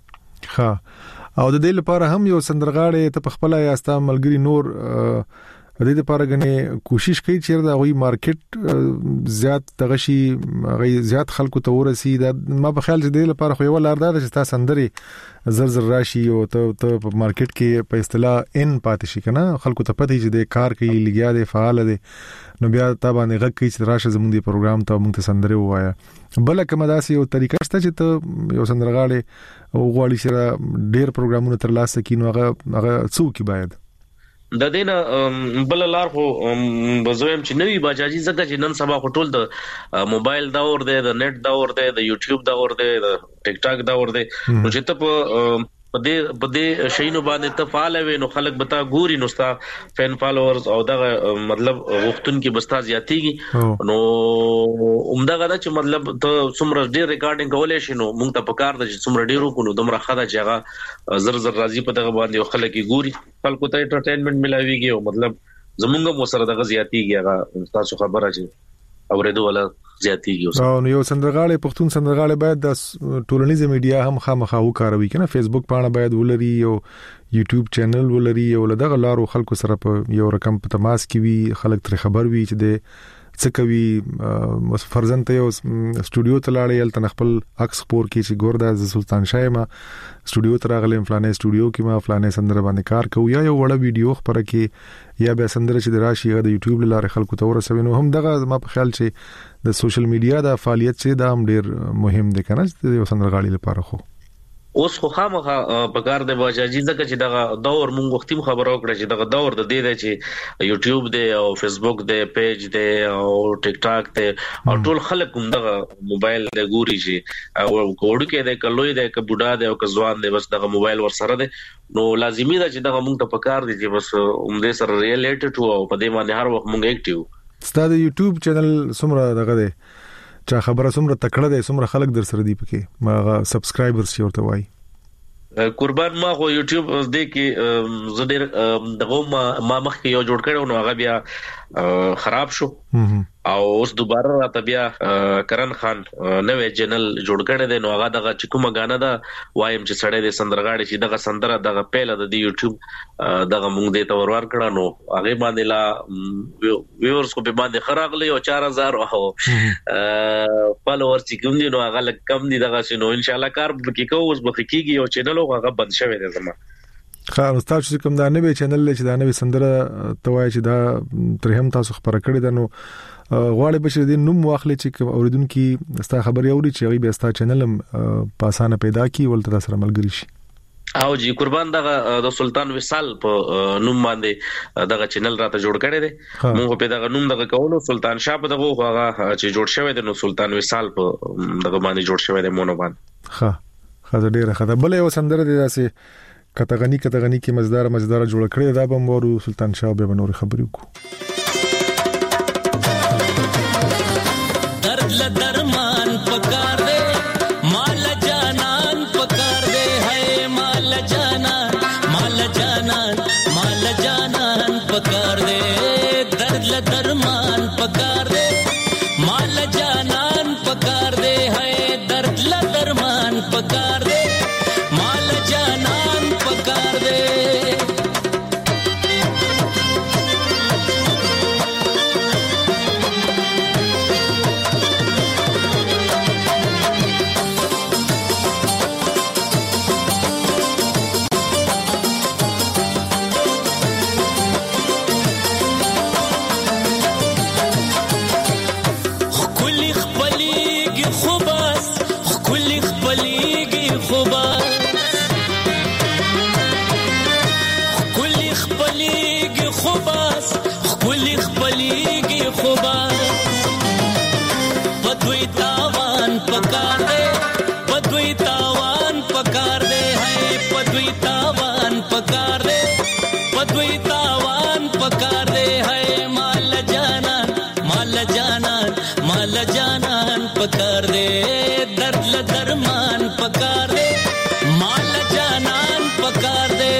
D: ها او د دې لپاره هم یو سندرغاړي ته په خپل یاستا ملګری نور د دې لپاره غني کوشش کوي چې دا غوي مارکیټ زیات تغشي غي زیات خلکو ته ورسي دا ما په خیال چې د دې لپاره خو یو لار ده چې تاسو اندري زر زر راشي او ته ته په مارکیټ کې په اصطلاح ان پاتې شي کنه خلکو ته پته چې د کار کوي لګیا دي فعال دي نو بیا تا باندې غږ کوي چې راشه زموږ دی پروګرام ته موږ ته سندره وایا بل کومه داسې یو طریقه شته چې ته یو سندرغاړي او غواړي چې ډېر پروګرامونه تر لاسه کینو هغه هغه څوک باید
E: د دینه بل لار خو بزویم چې نوې باجاجي زګه چې نن سبا خټول د موبایل دور دی د نت دور دی د یوټیوب دور دی د ټیک ټاک دور دی نو چې ته په په دې په دې شینو باندې ته فعال وې نو خلک بتا ګوري نو ستا فین فالوورز او دا مطلب وختون کې بستا زیاتېږي نو عمدہ غدا چې مطلب ته څومره ډیر ریکارډینګ کولې شي نو مونږ ته پکار د چې څومره ډیرو کو نو دمره خدا چې هغه زر زر راضي په دغه باندې خلک ګوري خلکو ته انټرټینمنت ملاويږي او مطلب زمونږ مو سره دغه زیاتېږي هغه تاسو خبره چې اورېدو ولا زیاتېږي
D: او نو یو سندرغاړي پښتون سندرغاړي باید د ټولنیز میډیا هم خامخا وکاروي کنه فیسبوک پاڼه باید ولري او یوټیوب چینل ولري او لدغه لارو خلکو سره په یو رقم په تماس کې وي خلک تر خبر وي چې د څه کوي فرزن ته یو سټوډیو ته لاړې ال تنخپل عکس خبر کې چې ګوردا ز سلطان شاه ما سټوډیو ته راغلم فلانه سټوډیو کې ما فلانه سندره باندې کار کوي یا یو وړه ویډیو خبره کې یا به سندره چې دراشي غو د یوټیوب لاره خلکو ته ورسوي نو هم دغه ما په خیال چې د سوشل میډیا د فعالیت چې دا هم ډیر مهم دی کنه چې یو سندرغاړي لپاره خو
E: اوس خو خامخا په کار د باجاجي ځکه چې دغه دور مونږ وختیم خبرو کړه چې دغه دور د دې دی چې یوټیوب دی او فیسبوک دی پیج دی او ټیک ټاک دی او ټول خلک هم دغه موبایل د ګوري شي او کوډ کې د کلوې د ک بوډا دی او ک ځوان دی بس دغه موبایل ور سره دی نو لازمي ده چې دغه مونږ ته په کار دی چې بس عمدې سره ریلیټډ وو او په دې باندې هر وخت مونږ اکټیو
D: ستاسو یوټیوب چینل سمره دغه دی چا خبره سمره تکړه دی سمره خلک در سره دی پکې ما سبسکرایبرز شي ورته وای
E: قربان ما خو یوټیوب دې کې زډیر دغه ما مخ کې یو جوړ کړو نو هغه بیا خراب شو او اوس دوباره راته بیا کرن خان نوې چینل جوړ کړی دی نو هغه دغه چکوما غانا دا وایم چې سړی د سندرغاړي چې دغه سندره دغه پیله د یوټیوب دغه مونږ دې تور ور کړه نو هغه باندې لا ویورز کو به باندې خراغلی او چار هزار او فالوورز چې کوم دي نو هغه لکه کم دي دغه شنو ان شاء الله کار کې کوو اوس بخکیږي او چینل هغه بند شوی دی زما
D: خا استاد چې کوم دا نوې چینل چې دا نوې سندره توای چې دا تر هم تاسو خبره کړی دا نو غواړي بشری دین نوم واخلي چې اوریدونکو ستا خبري اوري چې غي به ستا چینل په اسانه پیدا کی ولته سره ملګری شي
E: او جی قربان دغه د سلطان وصال په نوم باندې دغه چینل راته جوړ کړی دی موږ په دغه نوم دغه کولو سلطان شاه په دغه هغه چې جوړ شوی دی نو سلطان وصال په دغه باندې جوړ شوی دی مونږ باندې
D: ها خزه ډیره خزه بل یو سندره دی داسې کتغنی کتغنی کې مزدار مزدار جوړ کړی دا به مورو سلطان شاه به نور خبرې وکړو
F: درد ل درمان پکار دے مال جانان پکار دے ہے مال جانان مال جانان مال جانان پکار دے درد ل درمان پکار دے مال جانان پکار دے ہے درد ل درمان پکار دے مال جانان پکار دے पकार दे पदवी तावान पकार दे है पदवी तावान पकार दे पदवी तावान पकार दे है माल जानान माल जानान माल जानान पकार दे दर्द ल दरमान पकार दे माल जानान पकार दे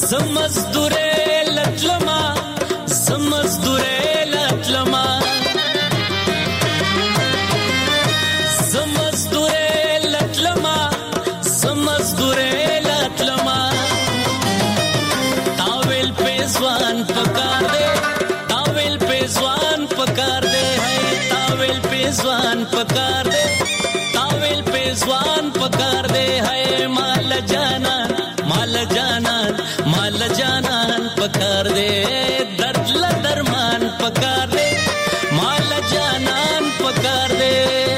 F: زمزدورې لټلما زمزدورې لټلما زمزدورې لټلما زمزدورې لټلما تاویل پیزوان پکار دے تاویل پیزوان پکار دے ہے تاویل پیزوان پکار دے تاویل پیزوان پکار دے ہے مال جانا مال جانا مال جانان پکار دے درد ل درمان پکار دے مال جانان پکار دے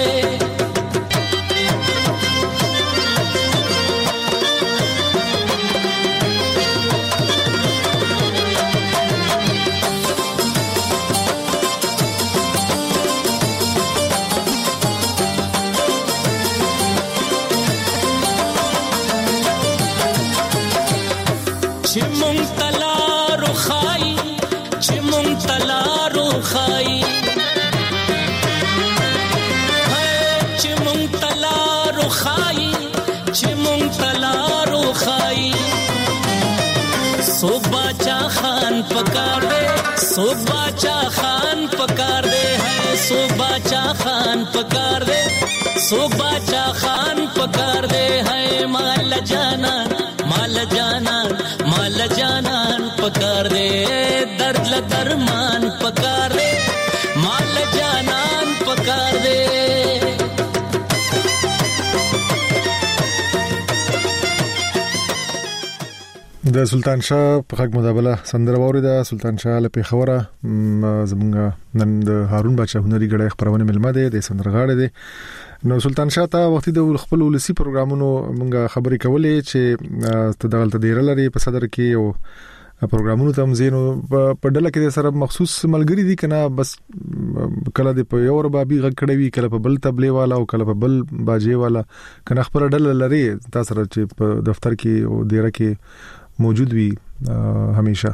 F: सोख बाचा खान पकार दे सोख बाचा खान पकार दे है सोख बाचा खान पकार दे सोख बाचा खान पकार दे है माल जाना माल जाना माल जाना पकार दे दर्द ल दरमान पकार दे माल जाना पकार दे
D: د سلطان شاه په حق مدابله سندره وریده سلطان شاه له پیښوره زمونږ نن د هارون بچا هنري غړې خبرونه ملمه ده د سندرغاړي ده نو سلطان شاه ته وخت د خپل ولسی پروګرامونو مونږه خبرې کولې چې تدغلت ډیر لري په صدر کې او پروګرامونو تم زینو په ډله کې سره مخصوص ملګری دي کنه بس کله د په یو ربابي غ کړوي کله په بل تبلې والا او کله په بل باجې والا کنه خبر ډله لري تاسو سره چې په دفتر کې او ډیره کې موجود وي همیشه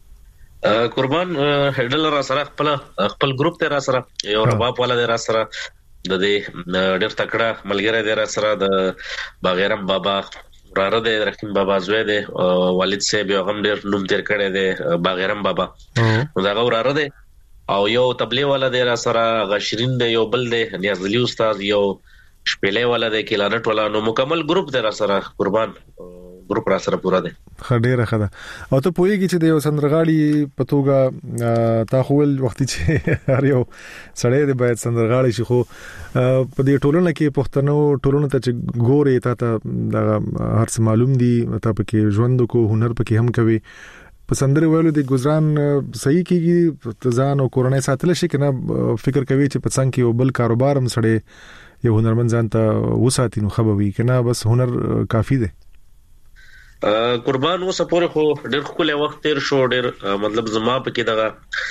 E: قربان هډل را سره خپل خپل ګروپ ته را سره یو رباب والا دی را سره د دې ډېر تکړه ملګری دی را سره د باغیرم بابا راره دی رحیم بابا زوی دی والد صاحب یو غم ډېر نوم تیر کړی دی باغیرم بابا نو دا غوړاره دی او یو تبلیغ والا دی را سره غشرین دی یو بل دی نیاز علي استاد یو شپېلې والا دی کلانټ والا نو مکمل ګروپ دی را سره قربان ګروپ را سره پورا دی
D: خډيره خده او ته پوهیږي چې د یو سندرغاړي په توګه تا خپل وخت چې هر یو سړی دی باید سندرغاړي شي خو په دې ټولنه کې پښتنو ټولنه ته چې ګوري تا ته د هر څه معلوم دي ته پکې ژوند کو هنر پکې هم کوي په سندره ویلو د گزاران صحیح کیږي ځان او کورونه ساتل شي کنه فکر کوي چې په څنګه کې یو بل کاروبار هم سړی یو هنرمند ځان ته وساتي نو خبوي کنه بس هنر کافي دی
E: قربان و سپور خو ډېر خپل وخت تیر شو ډېر مطلب زما په کې دغه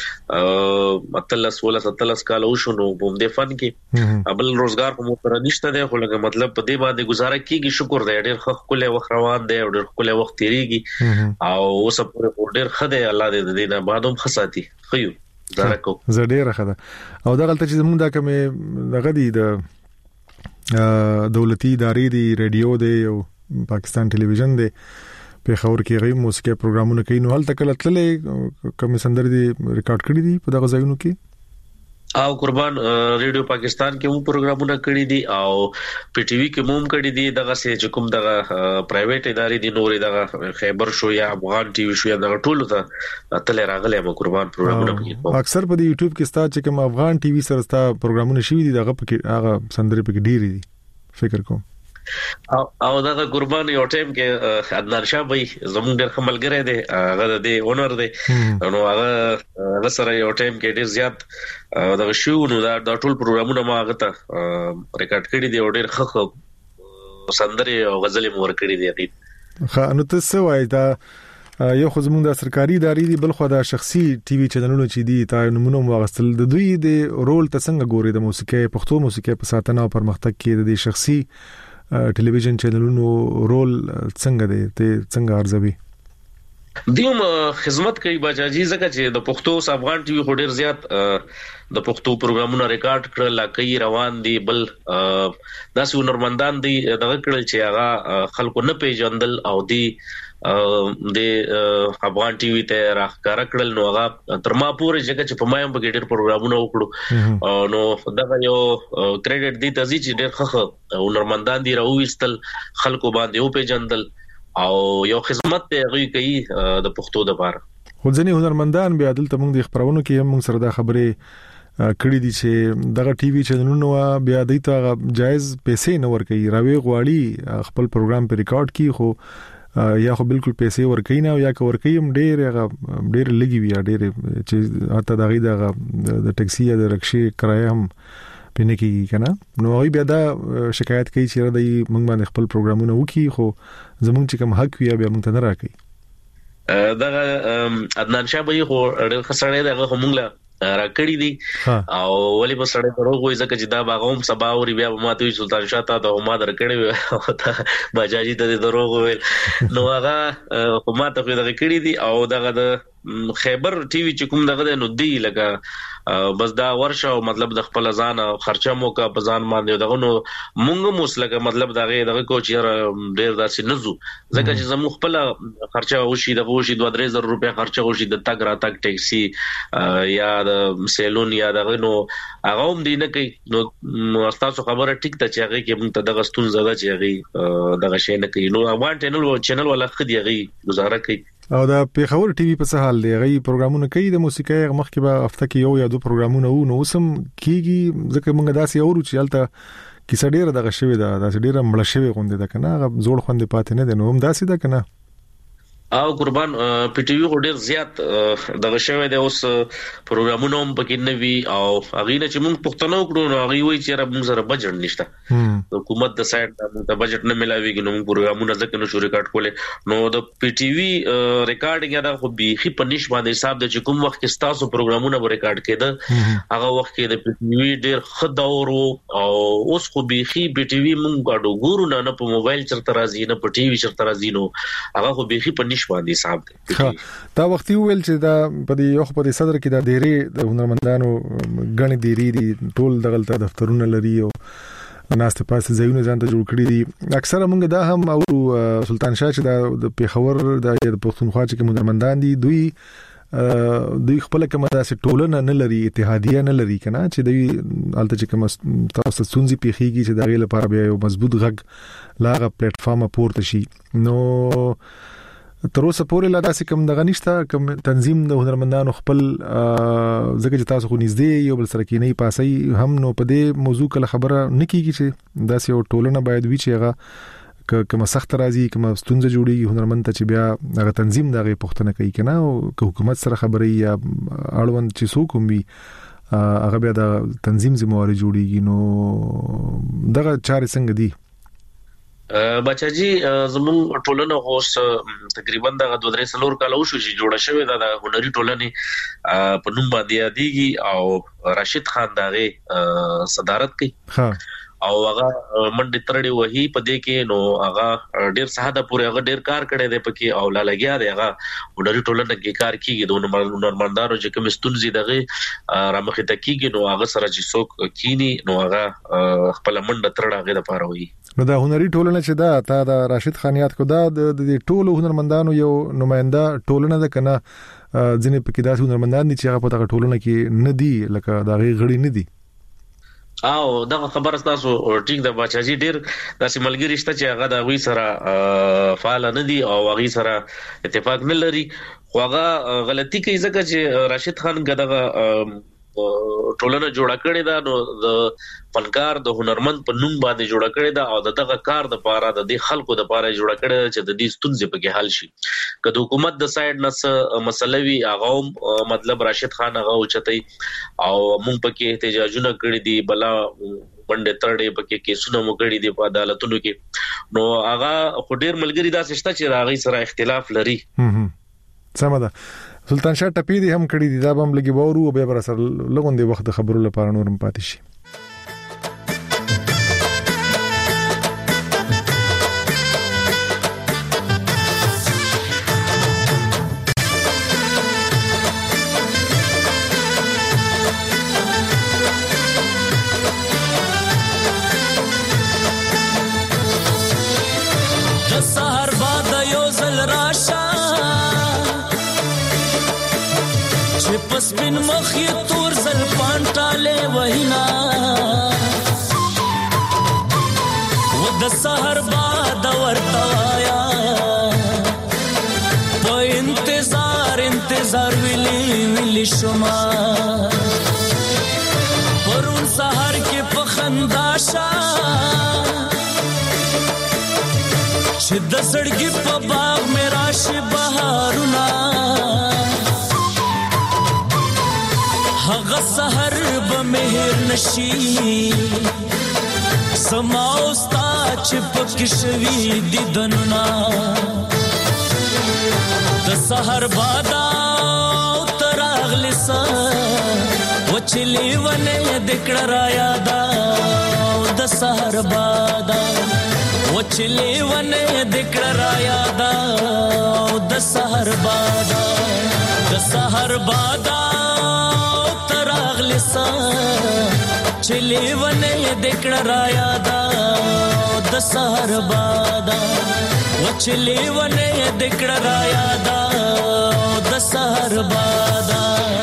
E: متلس ولا ستلس کال او شنو په دې فن کې ابل روزګار په مو پر نشته دی خو لکه مطلب په دې باندې گزاره کیږي شکر دی ډېر خپل وخت روان دی ډېر خپل وخت تیریږي او و سپور خو ډېر خدای الله دې دې نه بعدوم خصاتي خيو زراکو
D: زړه راخده او دا غلطه چې زموږ دا کومه دغه دی د دولتي ادارې دی ریډیو دی او پاکستان ټلویزیون دی په خبر کې غي موسیقي پروګرامونه کوي نو هلته کله تللې کوم سندري دی ریکارډ کړی دی په دغه ځایونو کې
E: او قربان ریډیو پاکستان کې مو پروګرامونه کړی دي او پی ټی وی کې مو کړی دي دغه سه چې کوم دغه پرایویټ ادارې دي نورې دغه خیبر شو یا افغان ټي وی شو یا دغه ټولو ته تل راغلي مو قربان پروګرامونه کوي
D: اکثر په یوټیوب کې ستا چې کوم افغان ټي وی سره ستا پروګرامونه شوي دي دغه په هغه سندري په ډیری دي فکر کوم
E: او او دا قربان یو ټیم کې عدنان شاه بھائی زموږ ډېر خملګری دی هغه د اونر دی نو هغه هغه سره یو ټیم کې ډېر زیات دا شو نو دا ټول پروګرامونه ما هغه ته ریکارډ کړی دی او ډېر خخ سندري او غزلې مور کړی دی
D: خا نو تاسو وای دا یو خو زموږ د سرکاري ادارې دی بل خو د شخصي ټي وي چینلونو چې دي تا نمونه مغستل د دوی د رول ته څنګه ګوري د موسیقي پښتو موسیقي په ساتنه او پرمختګ کې د شخصي ټلویزیون چینلونو رول څنګه دی ته څنګه ارزوي
E: دیوم خدمت کوي بچاجي زکه چې د پښتو افغان ټي وي خډیر زیات د پښتو پروګرامونه ریکارډ کړل لکه روان دي بل داسې هنرمندان دي دغه کړل چې هغه خلکو نه پیژندل او دی د افغان ټي وي ته راخکاره کړل نو هغه تر ما پورې ځکه چې په مایم په ډېر پروګرامونه وکړو نو دغه یو کریډټ دی ته چې ډېر ښه هنرمندان دي راوېستل خلکو باندې او پیژندل او یو خدمت ته غوي کوي د پښتو د بار
D: خو ځنی هنرمندان بیا دلته موږ د خبرونو کې موږ سره دا خبره کړې دي چې دغه ټي وي چینلونو بیا د ته جایز پیسې نه ورکړي راوي غواړي خپل پروګرام په ریکارډ کی خو یا خو بالکل پیسې ورکړي نه یا کو ورکړي هم ډېر ډېر لګي وي ډېر چې حتی دغه د ټاکسي یا د رکشې کرایه هم پینې کې کنه نو هغه بیا دا شکایت کوي چې د موږ باندې خپل پروګرامونه وکي خو زمونږ چې کوم حق وي بیا موږ ته نه راکړي
E: دا عدنان شابه خو ډېر خسرې دغه موږ لا راکړی دي او ولی په سړی دروغ وای ځکه چې دا باغوم سبا اوري بیا ماته سلطان شاه ته د ما درکړی او ته بجاجي ته دروغ ویل نو هغه حکومت ته دغه کړی دي او دغه د خیبر ټي وي چې کوم دغه نو دی لګه بس دا ورشه او مطلب د خپل ځان خرچه مو کا بزان باندې دغه نو مونږ موسلګه مطلب دغه دغه کو چې ډیر داسې نزو ځکه چې زمو خپل خرچه وشي دغه وشي دوه درې زره روپیا خرچه وشي د تګ را تګ ټیکسي یا د سیلون یا دغه نو هغه هم دی نه کوي نو تاسو خبره ټیک ته چې هغه کې موږ ته دغه ستون زده چې هغه دغه شی نه کوي نو افغان چینل او چینل ولا خدي هغه گزاره کوي
D: او دا پیښور ټي وي په څه حال دی غي پروګرامونه کوي د موسیقي مخکې به هفته کې یو یا دوه پروګرامونه وو نو سم کیږي ځکه موږ داسې اورو چې الته کیسه ډیره دغه شوی دا داسې ډیره مړ شوی غونډه ده کنه هغه زوړ خوندې پاتې نه دي نو هم داسې ده کنه
E: او قربان پی ټي وی ډیر زیات دغه شوی دی اوس پروګرامونه هم پکې نه وی او هغه نه چې موږ پښتنو کړو نو هغه وایي چې موږ سره بجټ نشته حکومت د سایډ ته بجټ نه ملاويږي نو موږ پروګرامونه ځکه نو شو ریکارډ کولې نو د پی ټي وی ریکارډینګ دا خو به په نش باندې حساب د چې کوم وخت کې تاسو پروګرامونه به ریکارډ کېده هغه وخت کې د پی ټي وی ډیر خداور او اوس خو به پی ټي وی موږ غاډو ګورو نه په موبایل چرته راځي نه په ټي وی چرته راځي نو هغه خو به په باندې حساب دی
D: دا وخت ویل چې دا په دې یو په صدر کې دا ډېری د هنرمندانو غني ډېری دي ټول دغلت دفترونه لري او ناست پاسه ځایونه ځان ته جوړ کړی دي اکثره موږ دا هم او سلطان شاه چې دا د پیښور د پښتونخوا چې هنرمندان دي دوی دوی خپل کومه داسې ټولنه نه لري اتحادیه نه لري کنه چې دوی الته چې کوم تاسو ستونزې پیخيږي چې دغه لپاره بیا یو مضبوط غږ لاغه پلیټ فارم پورته شي نو تر اوسه پورې لا داسې کوم دغه نشته کوم تنظیم د هنرمندانو خپل ځکه چې تاسو خو نږدې یو بل سره کې نه پاسي هم نو په دې موضوع کله خبره نکېږي چې داسې یو ټولنه باید وي چې هغه کوم سخت راځي کوم ستونزه جوړي هنرمند ته چې بیا هغه تنظیم دغه پښتنه کوي کنه او حکومت سره خبري یا اړوند چې څوک وي هغه بیا د تنظیم ذمہواری جوړيږي نو دغه چارې څنګه دي
E: بچاجي زمون ټولنه اوس تقریبا د دوه درې سلور کال وشو چې جوړه شوې ده د هنري ټولنې په نوم باندې یادېږي او راشد خان دغه صدارت کوي او هغه منډه ترړي وਹੀ په دې کې نو هغه ډیر ساده پورې هغه ډیر کار کړي دی پکې او لا لګیا دی هغه وډری ټولنه کې کار کوي د نورمالدارو چې کوم ستونزې دغه رامخې ته کیږي نو هغه سره چې څوک کینی نو هغه خپل منډه ترړه هغه د پاره وي
D: نو دا هنري ټولنه چې دا تا د راشد خانیات کو دا د ټولو هنرمندانو یو نماینده ټولنه ده کنه ځینې پکې داسې هنرمندان دي چې هغه په دغه ټولنه کې نه دي لکه دا غي غړي نه دي
E: او دا خبره تاسو ټیک د بچاجي ډیر داسې ملګری شته چې هغه د وی سره فعال نه دي او هغه سره اتفاق نه لري خو هغه غلطي کوي ځکه چې راشد خان غدغه ټولنه جوړه کړې ده نو د فنکار د هنرمند په نوم باندې جوړه کړې ده او دغه کار د پاره د دې خلکو د پاره جوړه کړې ده چې د دې ستونزې په کې حل شي که د حکومت د سایډ نس مسلوي هغه مطلب راشد خان هغه اوچتای او مونږ په کې احتجاجونه کړې دي بلا باندې ترړې په کې کیسونه مو کړې دي په عدالتونو کې نو هغه خډیر ملګری دا سشته چې راغی سره اختلاف لري
D: سم ده سلطان شاه ټپی دي هم کړی دي دا بم لګي وورو به بر سره لغوندې وخت خبرو لپاره نورم پاتې شي
F: د سحر باد یو زل راشا چې پس بن مخ یې تور زل پانټاله وینا و د سحر باد ورتوایا په انتظار انتظار ویلی ویلی شما پرون سحر کې په خنداشا چې د زړګي په باغ مې راشي بهارونه هغه سحر به مهر نشي سما اوستا چې پکې شوي دیدنونه د سحر بادا تراغلی سا وچلی ونه دکړه را یادا د سحر بادا وچلی ونه دکړه را یادا د سحر بادا د سحر بادا تراغلی سا چلی ونه دکړه را یادا د سحر بادا وچلی ونه دکړه را یادا د سحر بادا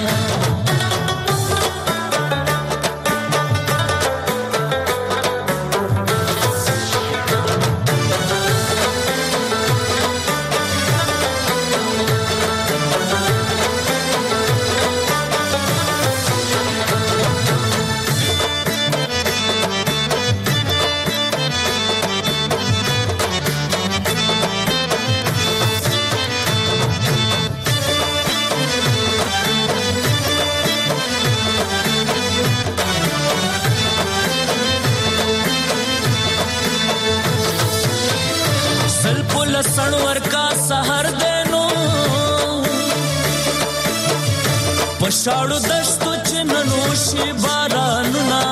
F: سنور کا سحر دینو پشاړو دشتو چننو شي بارانونا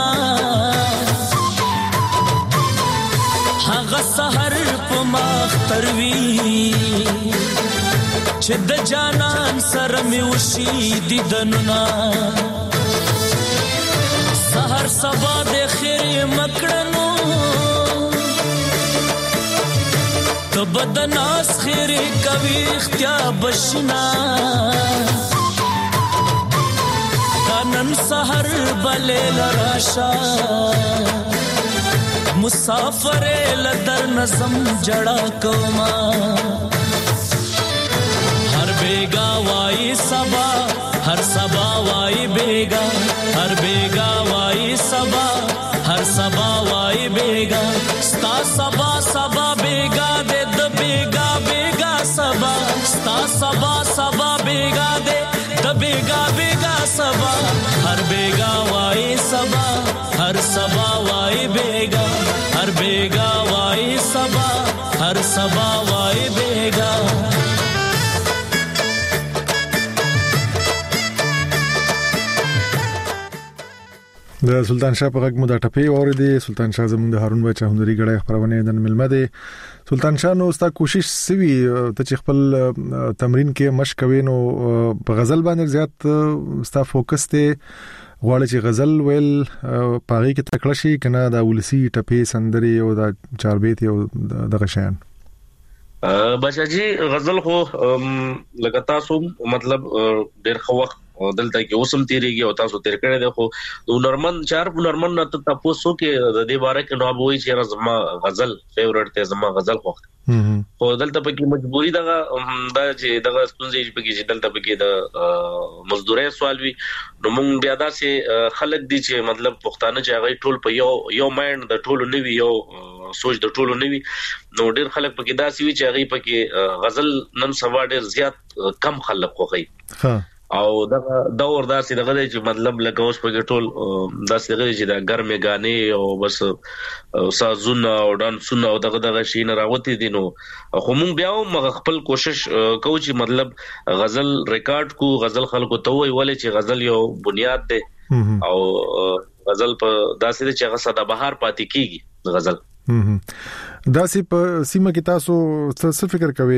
F: هغه سحر په مختر وی چې د جانان سره می وشي دیدنونا سحر سبا د خیر مکړنو بدناس خیری کوي اختیا بشنا دانن سحر بلیل راشا مسافر لدر نظم جڑا کوما ہر بیگا وائی سبا ہر سبا وائی بیگا ہر بیگا وائی سبا ہر سبا وائی بیگا ستا سبا سبا بیگا دے د بیگا بیگا سبا ستا سبا سبا بیگا دے د بیگا بیگا سبا ہر بیگا وائی سبا ہر سبا وائی بیگا ہر بیگا وائی سبا ہر سبا وائی بیگا
D: د سلطان شاه په غږ مو د ټپې اوریدي. سلطان شاه زموږ د هارون بچا هنري غړې خبرونه د ملمه دي. سلطان شاه نو ستا کوشش سوي ته چې خپل تمرین کې مشق کوي نو په غزل باندې زیات ستا فوکس ته غواړي چې غزل ویل پاغي کې تکړه شي کنه د ولسی ټپې سندري او د چاربيت او د غشان
E: بچا جی غزل خو لکه تاسو مطلب ډېر خو وخت دلته کې اوسم تیریږي او تاسو تیر کړی دی خو نورمن چار نورمن ته تاسو کې د دې باره کې نو وایي چې زما غزل فیورټ ته زما غزل خو خو دلته پکې مجبوری دغه دا چې دغه ستونزې پکې چې دلته پکې د مزدوري سوال وی نو مونږ بیا دا چې خلک دي چې مطلب پښتانه چې هغه ټول په یو یو مایند د ټولو نوي یو سوچ د ټولو نوي نو ډېر خلک پکې دا سوي چې هغه پکې غزل نن سبا ډېر زیات کم خلک خوخي او دا دور داسې دغه چې مطلب لکه اوس په ټول داسې دغه چې دا ګرمه غانې او بس سازونه او ډانسونه او دغه دغه شي نه راوتی دي نو خو مونږ بیا هم خپل کوشش کوو چې مطلب غزل ریکارډ کو غزل خلکو ته وی ولې چې غزل یو بنیاد ده او غزل په داسې چې هغه ساده بهار پاتې کیږي غزل
D: داسې په سیمه کې تاسو څه فکر کوئ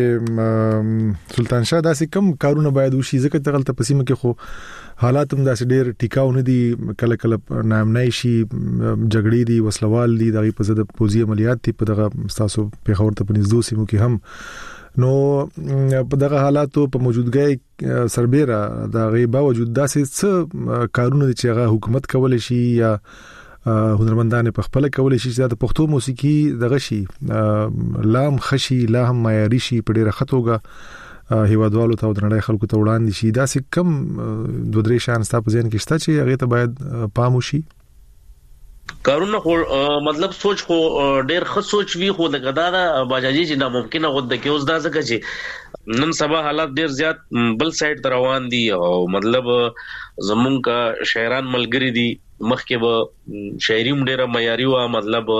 D: سلطان شاه داسې کم کارونه باید وشي ځکه دغلته په سیمه کې خو حالات هم داسې ډېر ټیکاو نه دي کله کله نامنای شي جګړې دي وسلوال دي دغه په ضد پوځي عملیات دي په دغه تاسو پیښور ته په نږدې سیمو کې هم نو په دغه حالاتو په موجودګۍ سربېره د غي باوجود داسې څه کارونه چې هغه حکومت کولای شي یا هنرمندان په خپل کولای شي چې د پښتو موسیقي دغه شي لام خشي لا هم معیاري شي په ډیره خطوګه هیوادوالو ته د نړۍ خلکو ته وړاندې شي دا سې کم دوه درې شان ستاسو ځین کې شته چې هغه ته باید پام وشي
E: کارونه خو مطلب سوچ خو ډیر ښه سوچ وی خو د غدا باجاجي چې ناممکنه غو د کې اوس دا ځکه چې نن سبا حالات ډیر زیات بل سایډ ته روان دي او مطلب زمونږ کا شاعران ملګری دي مخکې به شاعري ډیره معیاري و مطلب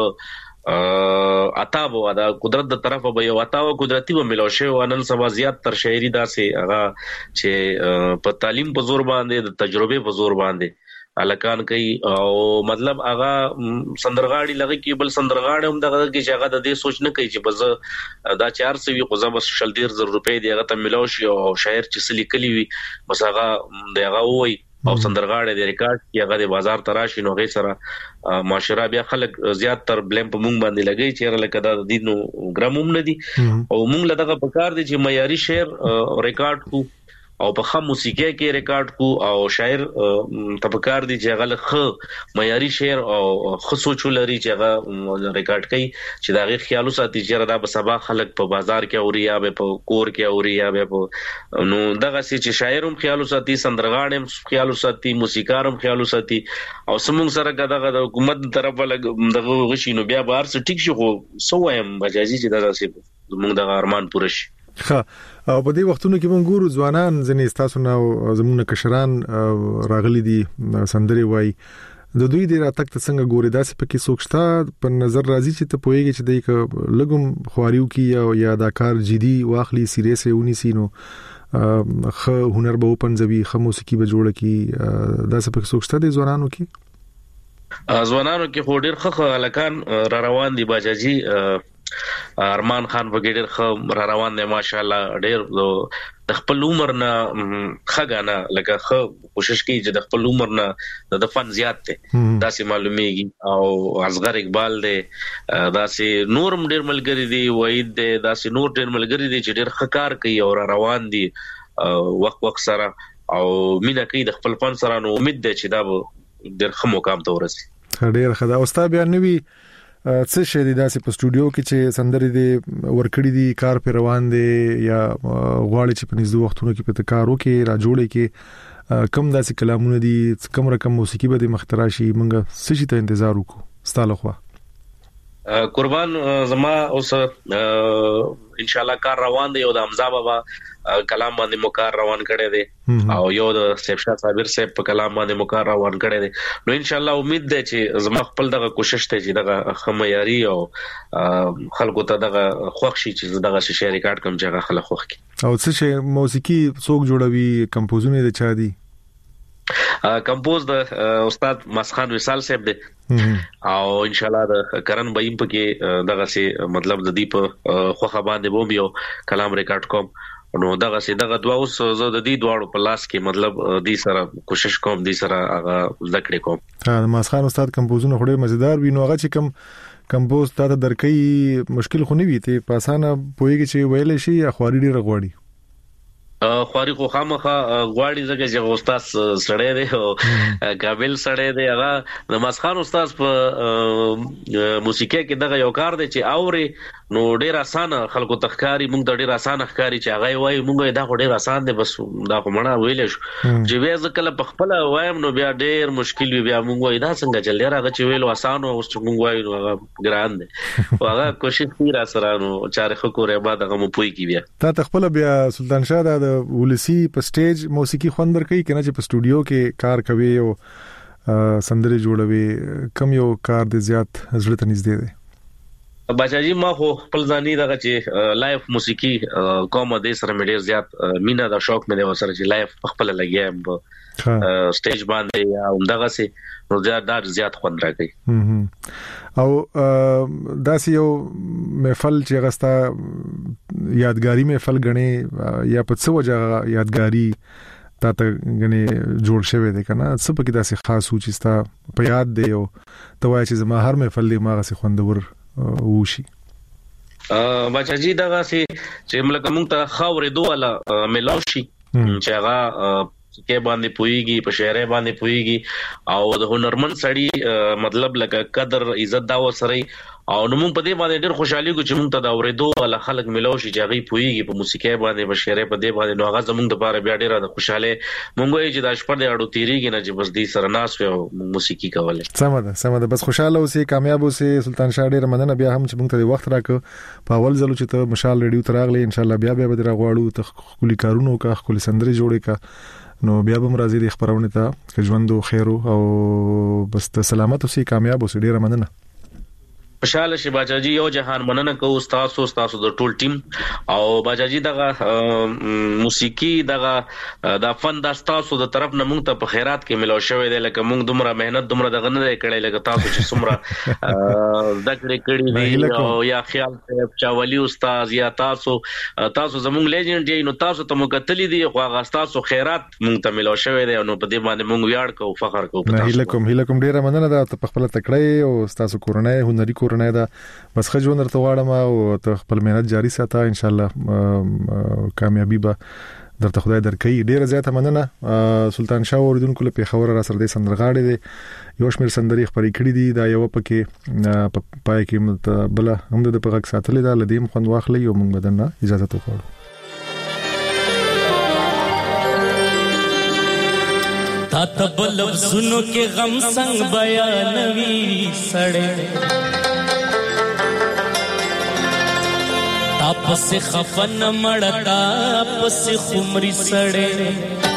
E: اتا به دا قدرت د طرفه به یو اتا او قدرتي به ملو شي او نن سبا زیات تر شاعري داسې هغه چې په تعلیم په زور باندې د تجربه په زور باندې الکان کوي او مطلب هغه سندرغاړي لګي کې بل سندرغاړي هم دغه کې چې هغه د دې سوچ نه کوي چې بز دا چار سو وي خو زما شل ډیر زر روپۍ دی هغه ته ملو شي او شاعر چې سلی کلی وي بس هغه دغه وای او سندرغاړي د ریکارډ کې هغه د بازار تراشي نو غي سره معاشره بیا خلک زیات تر بلیم په مونږ باندې لګي چې لکه دا د دینو ګراموم نه دي او مونږ لدغه پکار دي چې معیاري شعر ریکارډ کو او په خام موسیقي کې ریکارډ کو او شاعر تفکر دي چې هغه خ معیاري شعر او خصوصو لري چې هغه ریکارډ کوي چې دا غي خیالو ساتي چې دا به سبا خلک په بازار کې اوري یا په کور کې اوري یا په نو دغه چې شاعر هم خیالو ساتي سندرغاړ هم خیالو ساتي موسیقار هم خیالو ساتي او سمون سره دغه د حکومت طرفه دغه غشي نو بیا بهر څه ټیک شي خو سو وایم بجازي چې دا څه موږ د ارمان پوره شي
D: ها او په دې وختونو کې موږ ګورو ځوانان ځنې تاسو نو زمونږ کشران راغلي دي سندري وای د دوی د راتګ ته څنګه ګوري داسې پکې سوچتا په نظر راځي چې ته پوهیږي چې دای لګم خواریو کې یا دا کار جدي واخلي سیریسه ونی سينو خ هنر به پنځوي خ موسیقي به جوړه کی داسې پکې سوچتا دي ځوانانو کې
E: ځوانانو کې خو ډیر خخ الکان را روان دي باجاجي ارمان خان وګړي خو را روان دي ماشاءالله ډیر د خپل عمر نه خګانا لکه خو کوشش کوي چې د خپل عمر نه د فن زیات ته داسې معلومیږي او اصغر اقبال دی داسې نورم ډیر ملګری دی وحید دی داسې نور ډیر ملګری دی چې ډیر خکار کوي او را روان دي وخت وخت سره او مینا کوي د خپل فن سره نو امید ده چې دا به ډیر ښه مقام ته ورسي
D: ډیر خدا او ستا بیا نوی څه شي دي داسې په سټوډیو کې چې سندري دي ورکړي دي کار پر روان دي یا غواړي چې په نږدې وختونو کې په کار وکړي را جوړي کې کم داسې کلامونه دي کم رقم موسیقي به د مختراشي مونږ څه شي ته انتظار وکړو ستاله خو
E: قربان زما اوس ان شاء الله کار روان دی او د حمزه بابا کلام باندې مکار روان کړي دي او یو د سیفشا صابر صاحب په کلام باندې مکار روان کړي دي نو ان شاء الله امید ده چې زما خپل دغه کوشش ته چې دغه خمیاري او خلکو ته دغه خوښ شي چې دغه شی ریکارډ کوم چې هغه خلک خوښ کی
D: او څه شی موسیقي څوک جوړوي کمپوزونه د چا دي
E: کمپوز د استاد مسخان وصال صاحب دی او ان شاء الله د کرن بایم په کې دغه سي مطلب د دې په خوخه باندې بوم یو کلام ریکارډ کوم نو دغه سي دغه دوا اوس زه د دې دواړو په لاس کې مطلب دې سره کوشش کوم دې سره هغه ذکر کوم
D: ها مسخان استاد کمپوزونه خوري مزیدار وینو هغه چې کم کمپوز تا ته درکې مشکل خو نه وي ته په اسانه پويږي چې ویل شي یا خواري ډیر غوړي
E: خواري خو خامخه غواړي ځکه چې استاد سړی دی او قابل سړی دی هغه د مسخان استاد په موسیقي کې دغه یو کار دی چې اوري نو ډیر اسانه خلکو تخکاری مونږ د ډیر اسانه ښکاری چې هغه وایي مونږ دا ډیر اسان دی بس دا کومه ویل شو چې بیا ځکه په خپل وایم نو بیا ډیر مشکل وي بیا مونږ وایي دا څنګه چل هغه چې ویلو اسانه او مونږ وایي نو هغه ګران دی هغه کوشش کوي را سره نو چارخ کورې بعد هغه مو پوي کی بیا
D: تا تخپل بیا سلطان شاه د ولسی په سټیج موسیقي خوندر کوي کنه چې په سټوډیو کې کار کوي او سندري جوړوي کم یو کار د زیات زړه ته نږدې دی
E: بچاجي ما خو خپل ځاني دغه چې لایف موسیقي کومه د سره مې ډیر زیات مینا دا شوق مې د سره چې لایف خپل لګیم په سټیج باندې یا همدغه سي نو زیات زیات خوند راکړي
D: او داسې یو محفل چې غستا یادګاری محفل غني یا په څو وجه یادګاری تا ته غني جوړ شوی دی کنه څه په کې داسې خاص و چې ستا په یاد دی او توای چې زما هر محفل دی ما غسي خوندور وشي
E: ا بچاجي دغه سي چې ملک مونږ ته خاورې دوه ملاوشي چې هغه کې باندې پويږي په شعر باندې پويږي او د هنرمن سړی مطلب لکه قدر عزت دا وسري او نو مونږ په دې باندې ډېر خوشحالي کو چې مونږ ته دا اورېدو ول خلک ملاوشي چې هغه پويږي په موسیقي باندې په شعر په دې باندې نو هغه زمونږ د باره بیا ډېر د خوشاله مونږ یې چې د شپه د اړو تیریږي نه چې بس دې سره ناس او موسیقي کوله
D: سم ده سم ده بس خوشاله اوسې کامیاب اوسې سلطان شاه ډېر مننه بیا هم چې مونږ ته وخت راکړ په اول ځل چې ته مشال ریډیو تراغلی ان شاء الله بیا بیا به راغواړو ته خولي کارونو کا خولي سندري جوړې کا نو بیا به مرزي د خبرونه ته چې ژوند خیر او بس ته سلامت اوسې کامیاب اوسې ډېر مننه
E: خوشاله شي باجاجي یو جهان مننه کو استاد او استاد د ټول ټیم او باجاجي دغه موسیقي دغه د فن د استاد د طرف نه مونږ ته په خیرات کې ملو شوې ده لکه مونږ دومره مهنت دومره دغه نه کړې لکه تاسو چې څومره دکړې کړې دي او یا خیال ته چاولي استاد یا تاسو تاسو زمونږ لیجنډ یې نو تاسو ته مکتلې دي خو هغه تاسو خیرات مونږ ته ملو شوې ده نو په دې باندې مونږ ویاړ کوو فخر کوو
D: په تاسو هیله کوم هیله کوم ډیره مننه ده په خپل تکړه او تاسو کورنۍ هنري نه دا بس خجو نرته واړم او ته خپل مهنت جاری ساته ان شاء الله کامیابی به درته خدای درکې ډیره زیاته مننه سلطان شاه اوریدونکو له پیښور را سره د سندرغاړي دی یو شمیر سندري خبرې کړې دي دا یو پکې پای کې بل هم د پغک ساتلې دا لدیم خوند واخلې او موږ بدنه اجازه ته وړو
F: تا تبل سنو کې غم څنګه بیانوي سړې تاپس خفن مړتا پس خمري سړې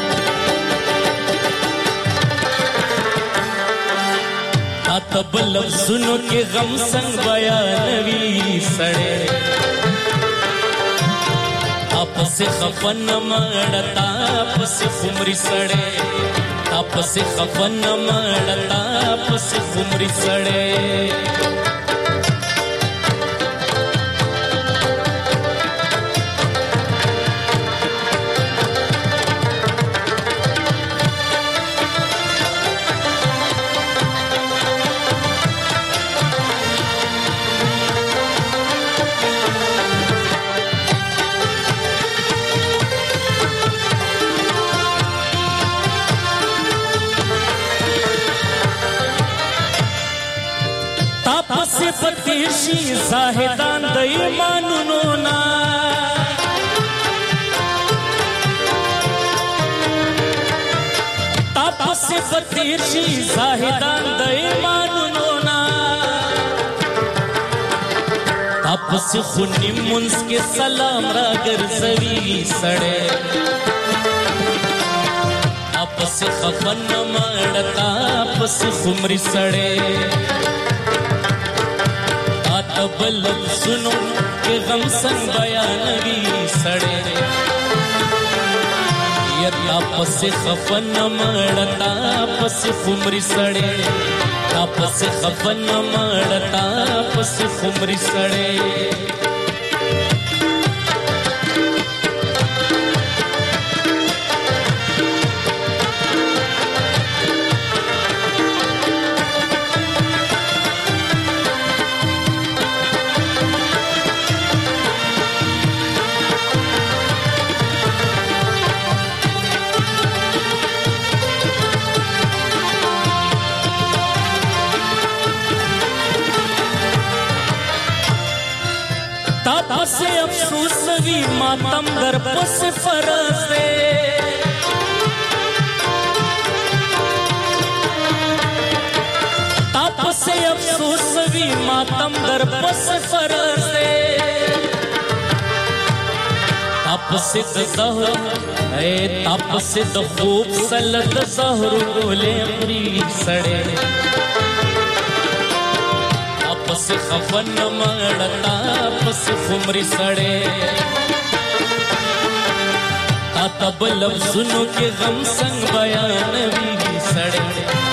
F: تاب لفظونو کې غم څنګه بیانوي سړې تاپس خفن مړتا پس خمري سړې تاپس خفن مړتا پس خمري سړې پتیشی زاہدان د ایمانونو نا تاپس پتیشی زاہدان د ایمانونو نا تاپس خونی منس کے سلام را گرزوی سڑے تاپس خفن مڑتا تاپس خمری سڑے بل سنو کہ غم سن بیانوی سڑے یا پس خفن مڑتا پس خمری سڑے پس خفن مڑتا پس خمری سڑے سے افسوس وی ماتم در پس فرسے تاپ سے افسوس وی ماتم در پس فرسے تاپ سے زہر اے تاپ سے خوب سلد زہر گولے مری سڑے پس خفن مړتا پس خمري سړې تا تب لفظونو کې غم څنګه بیانوي سړې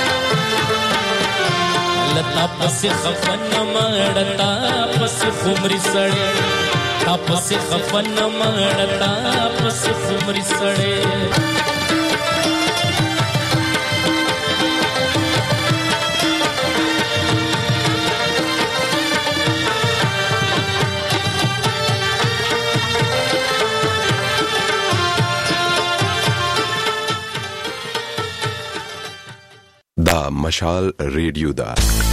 F: لتا پس خفن مړتا پس خمري سړې تا پس خفن مړتا پس خمري سړې
G: دا مشال ریډیو دا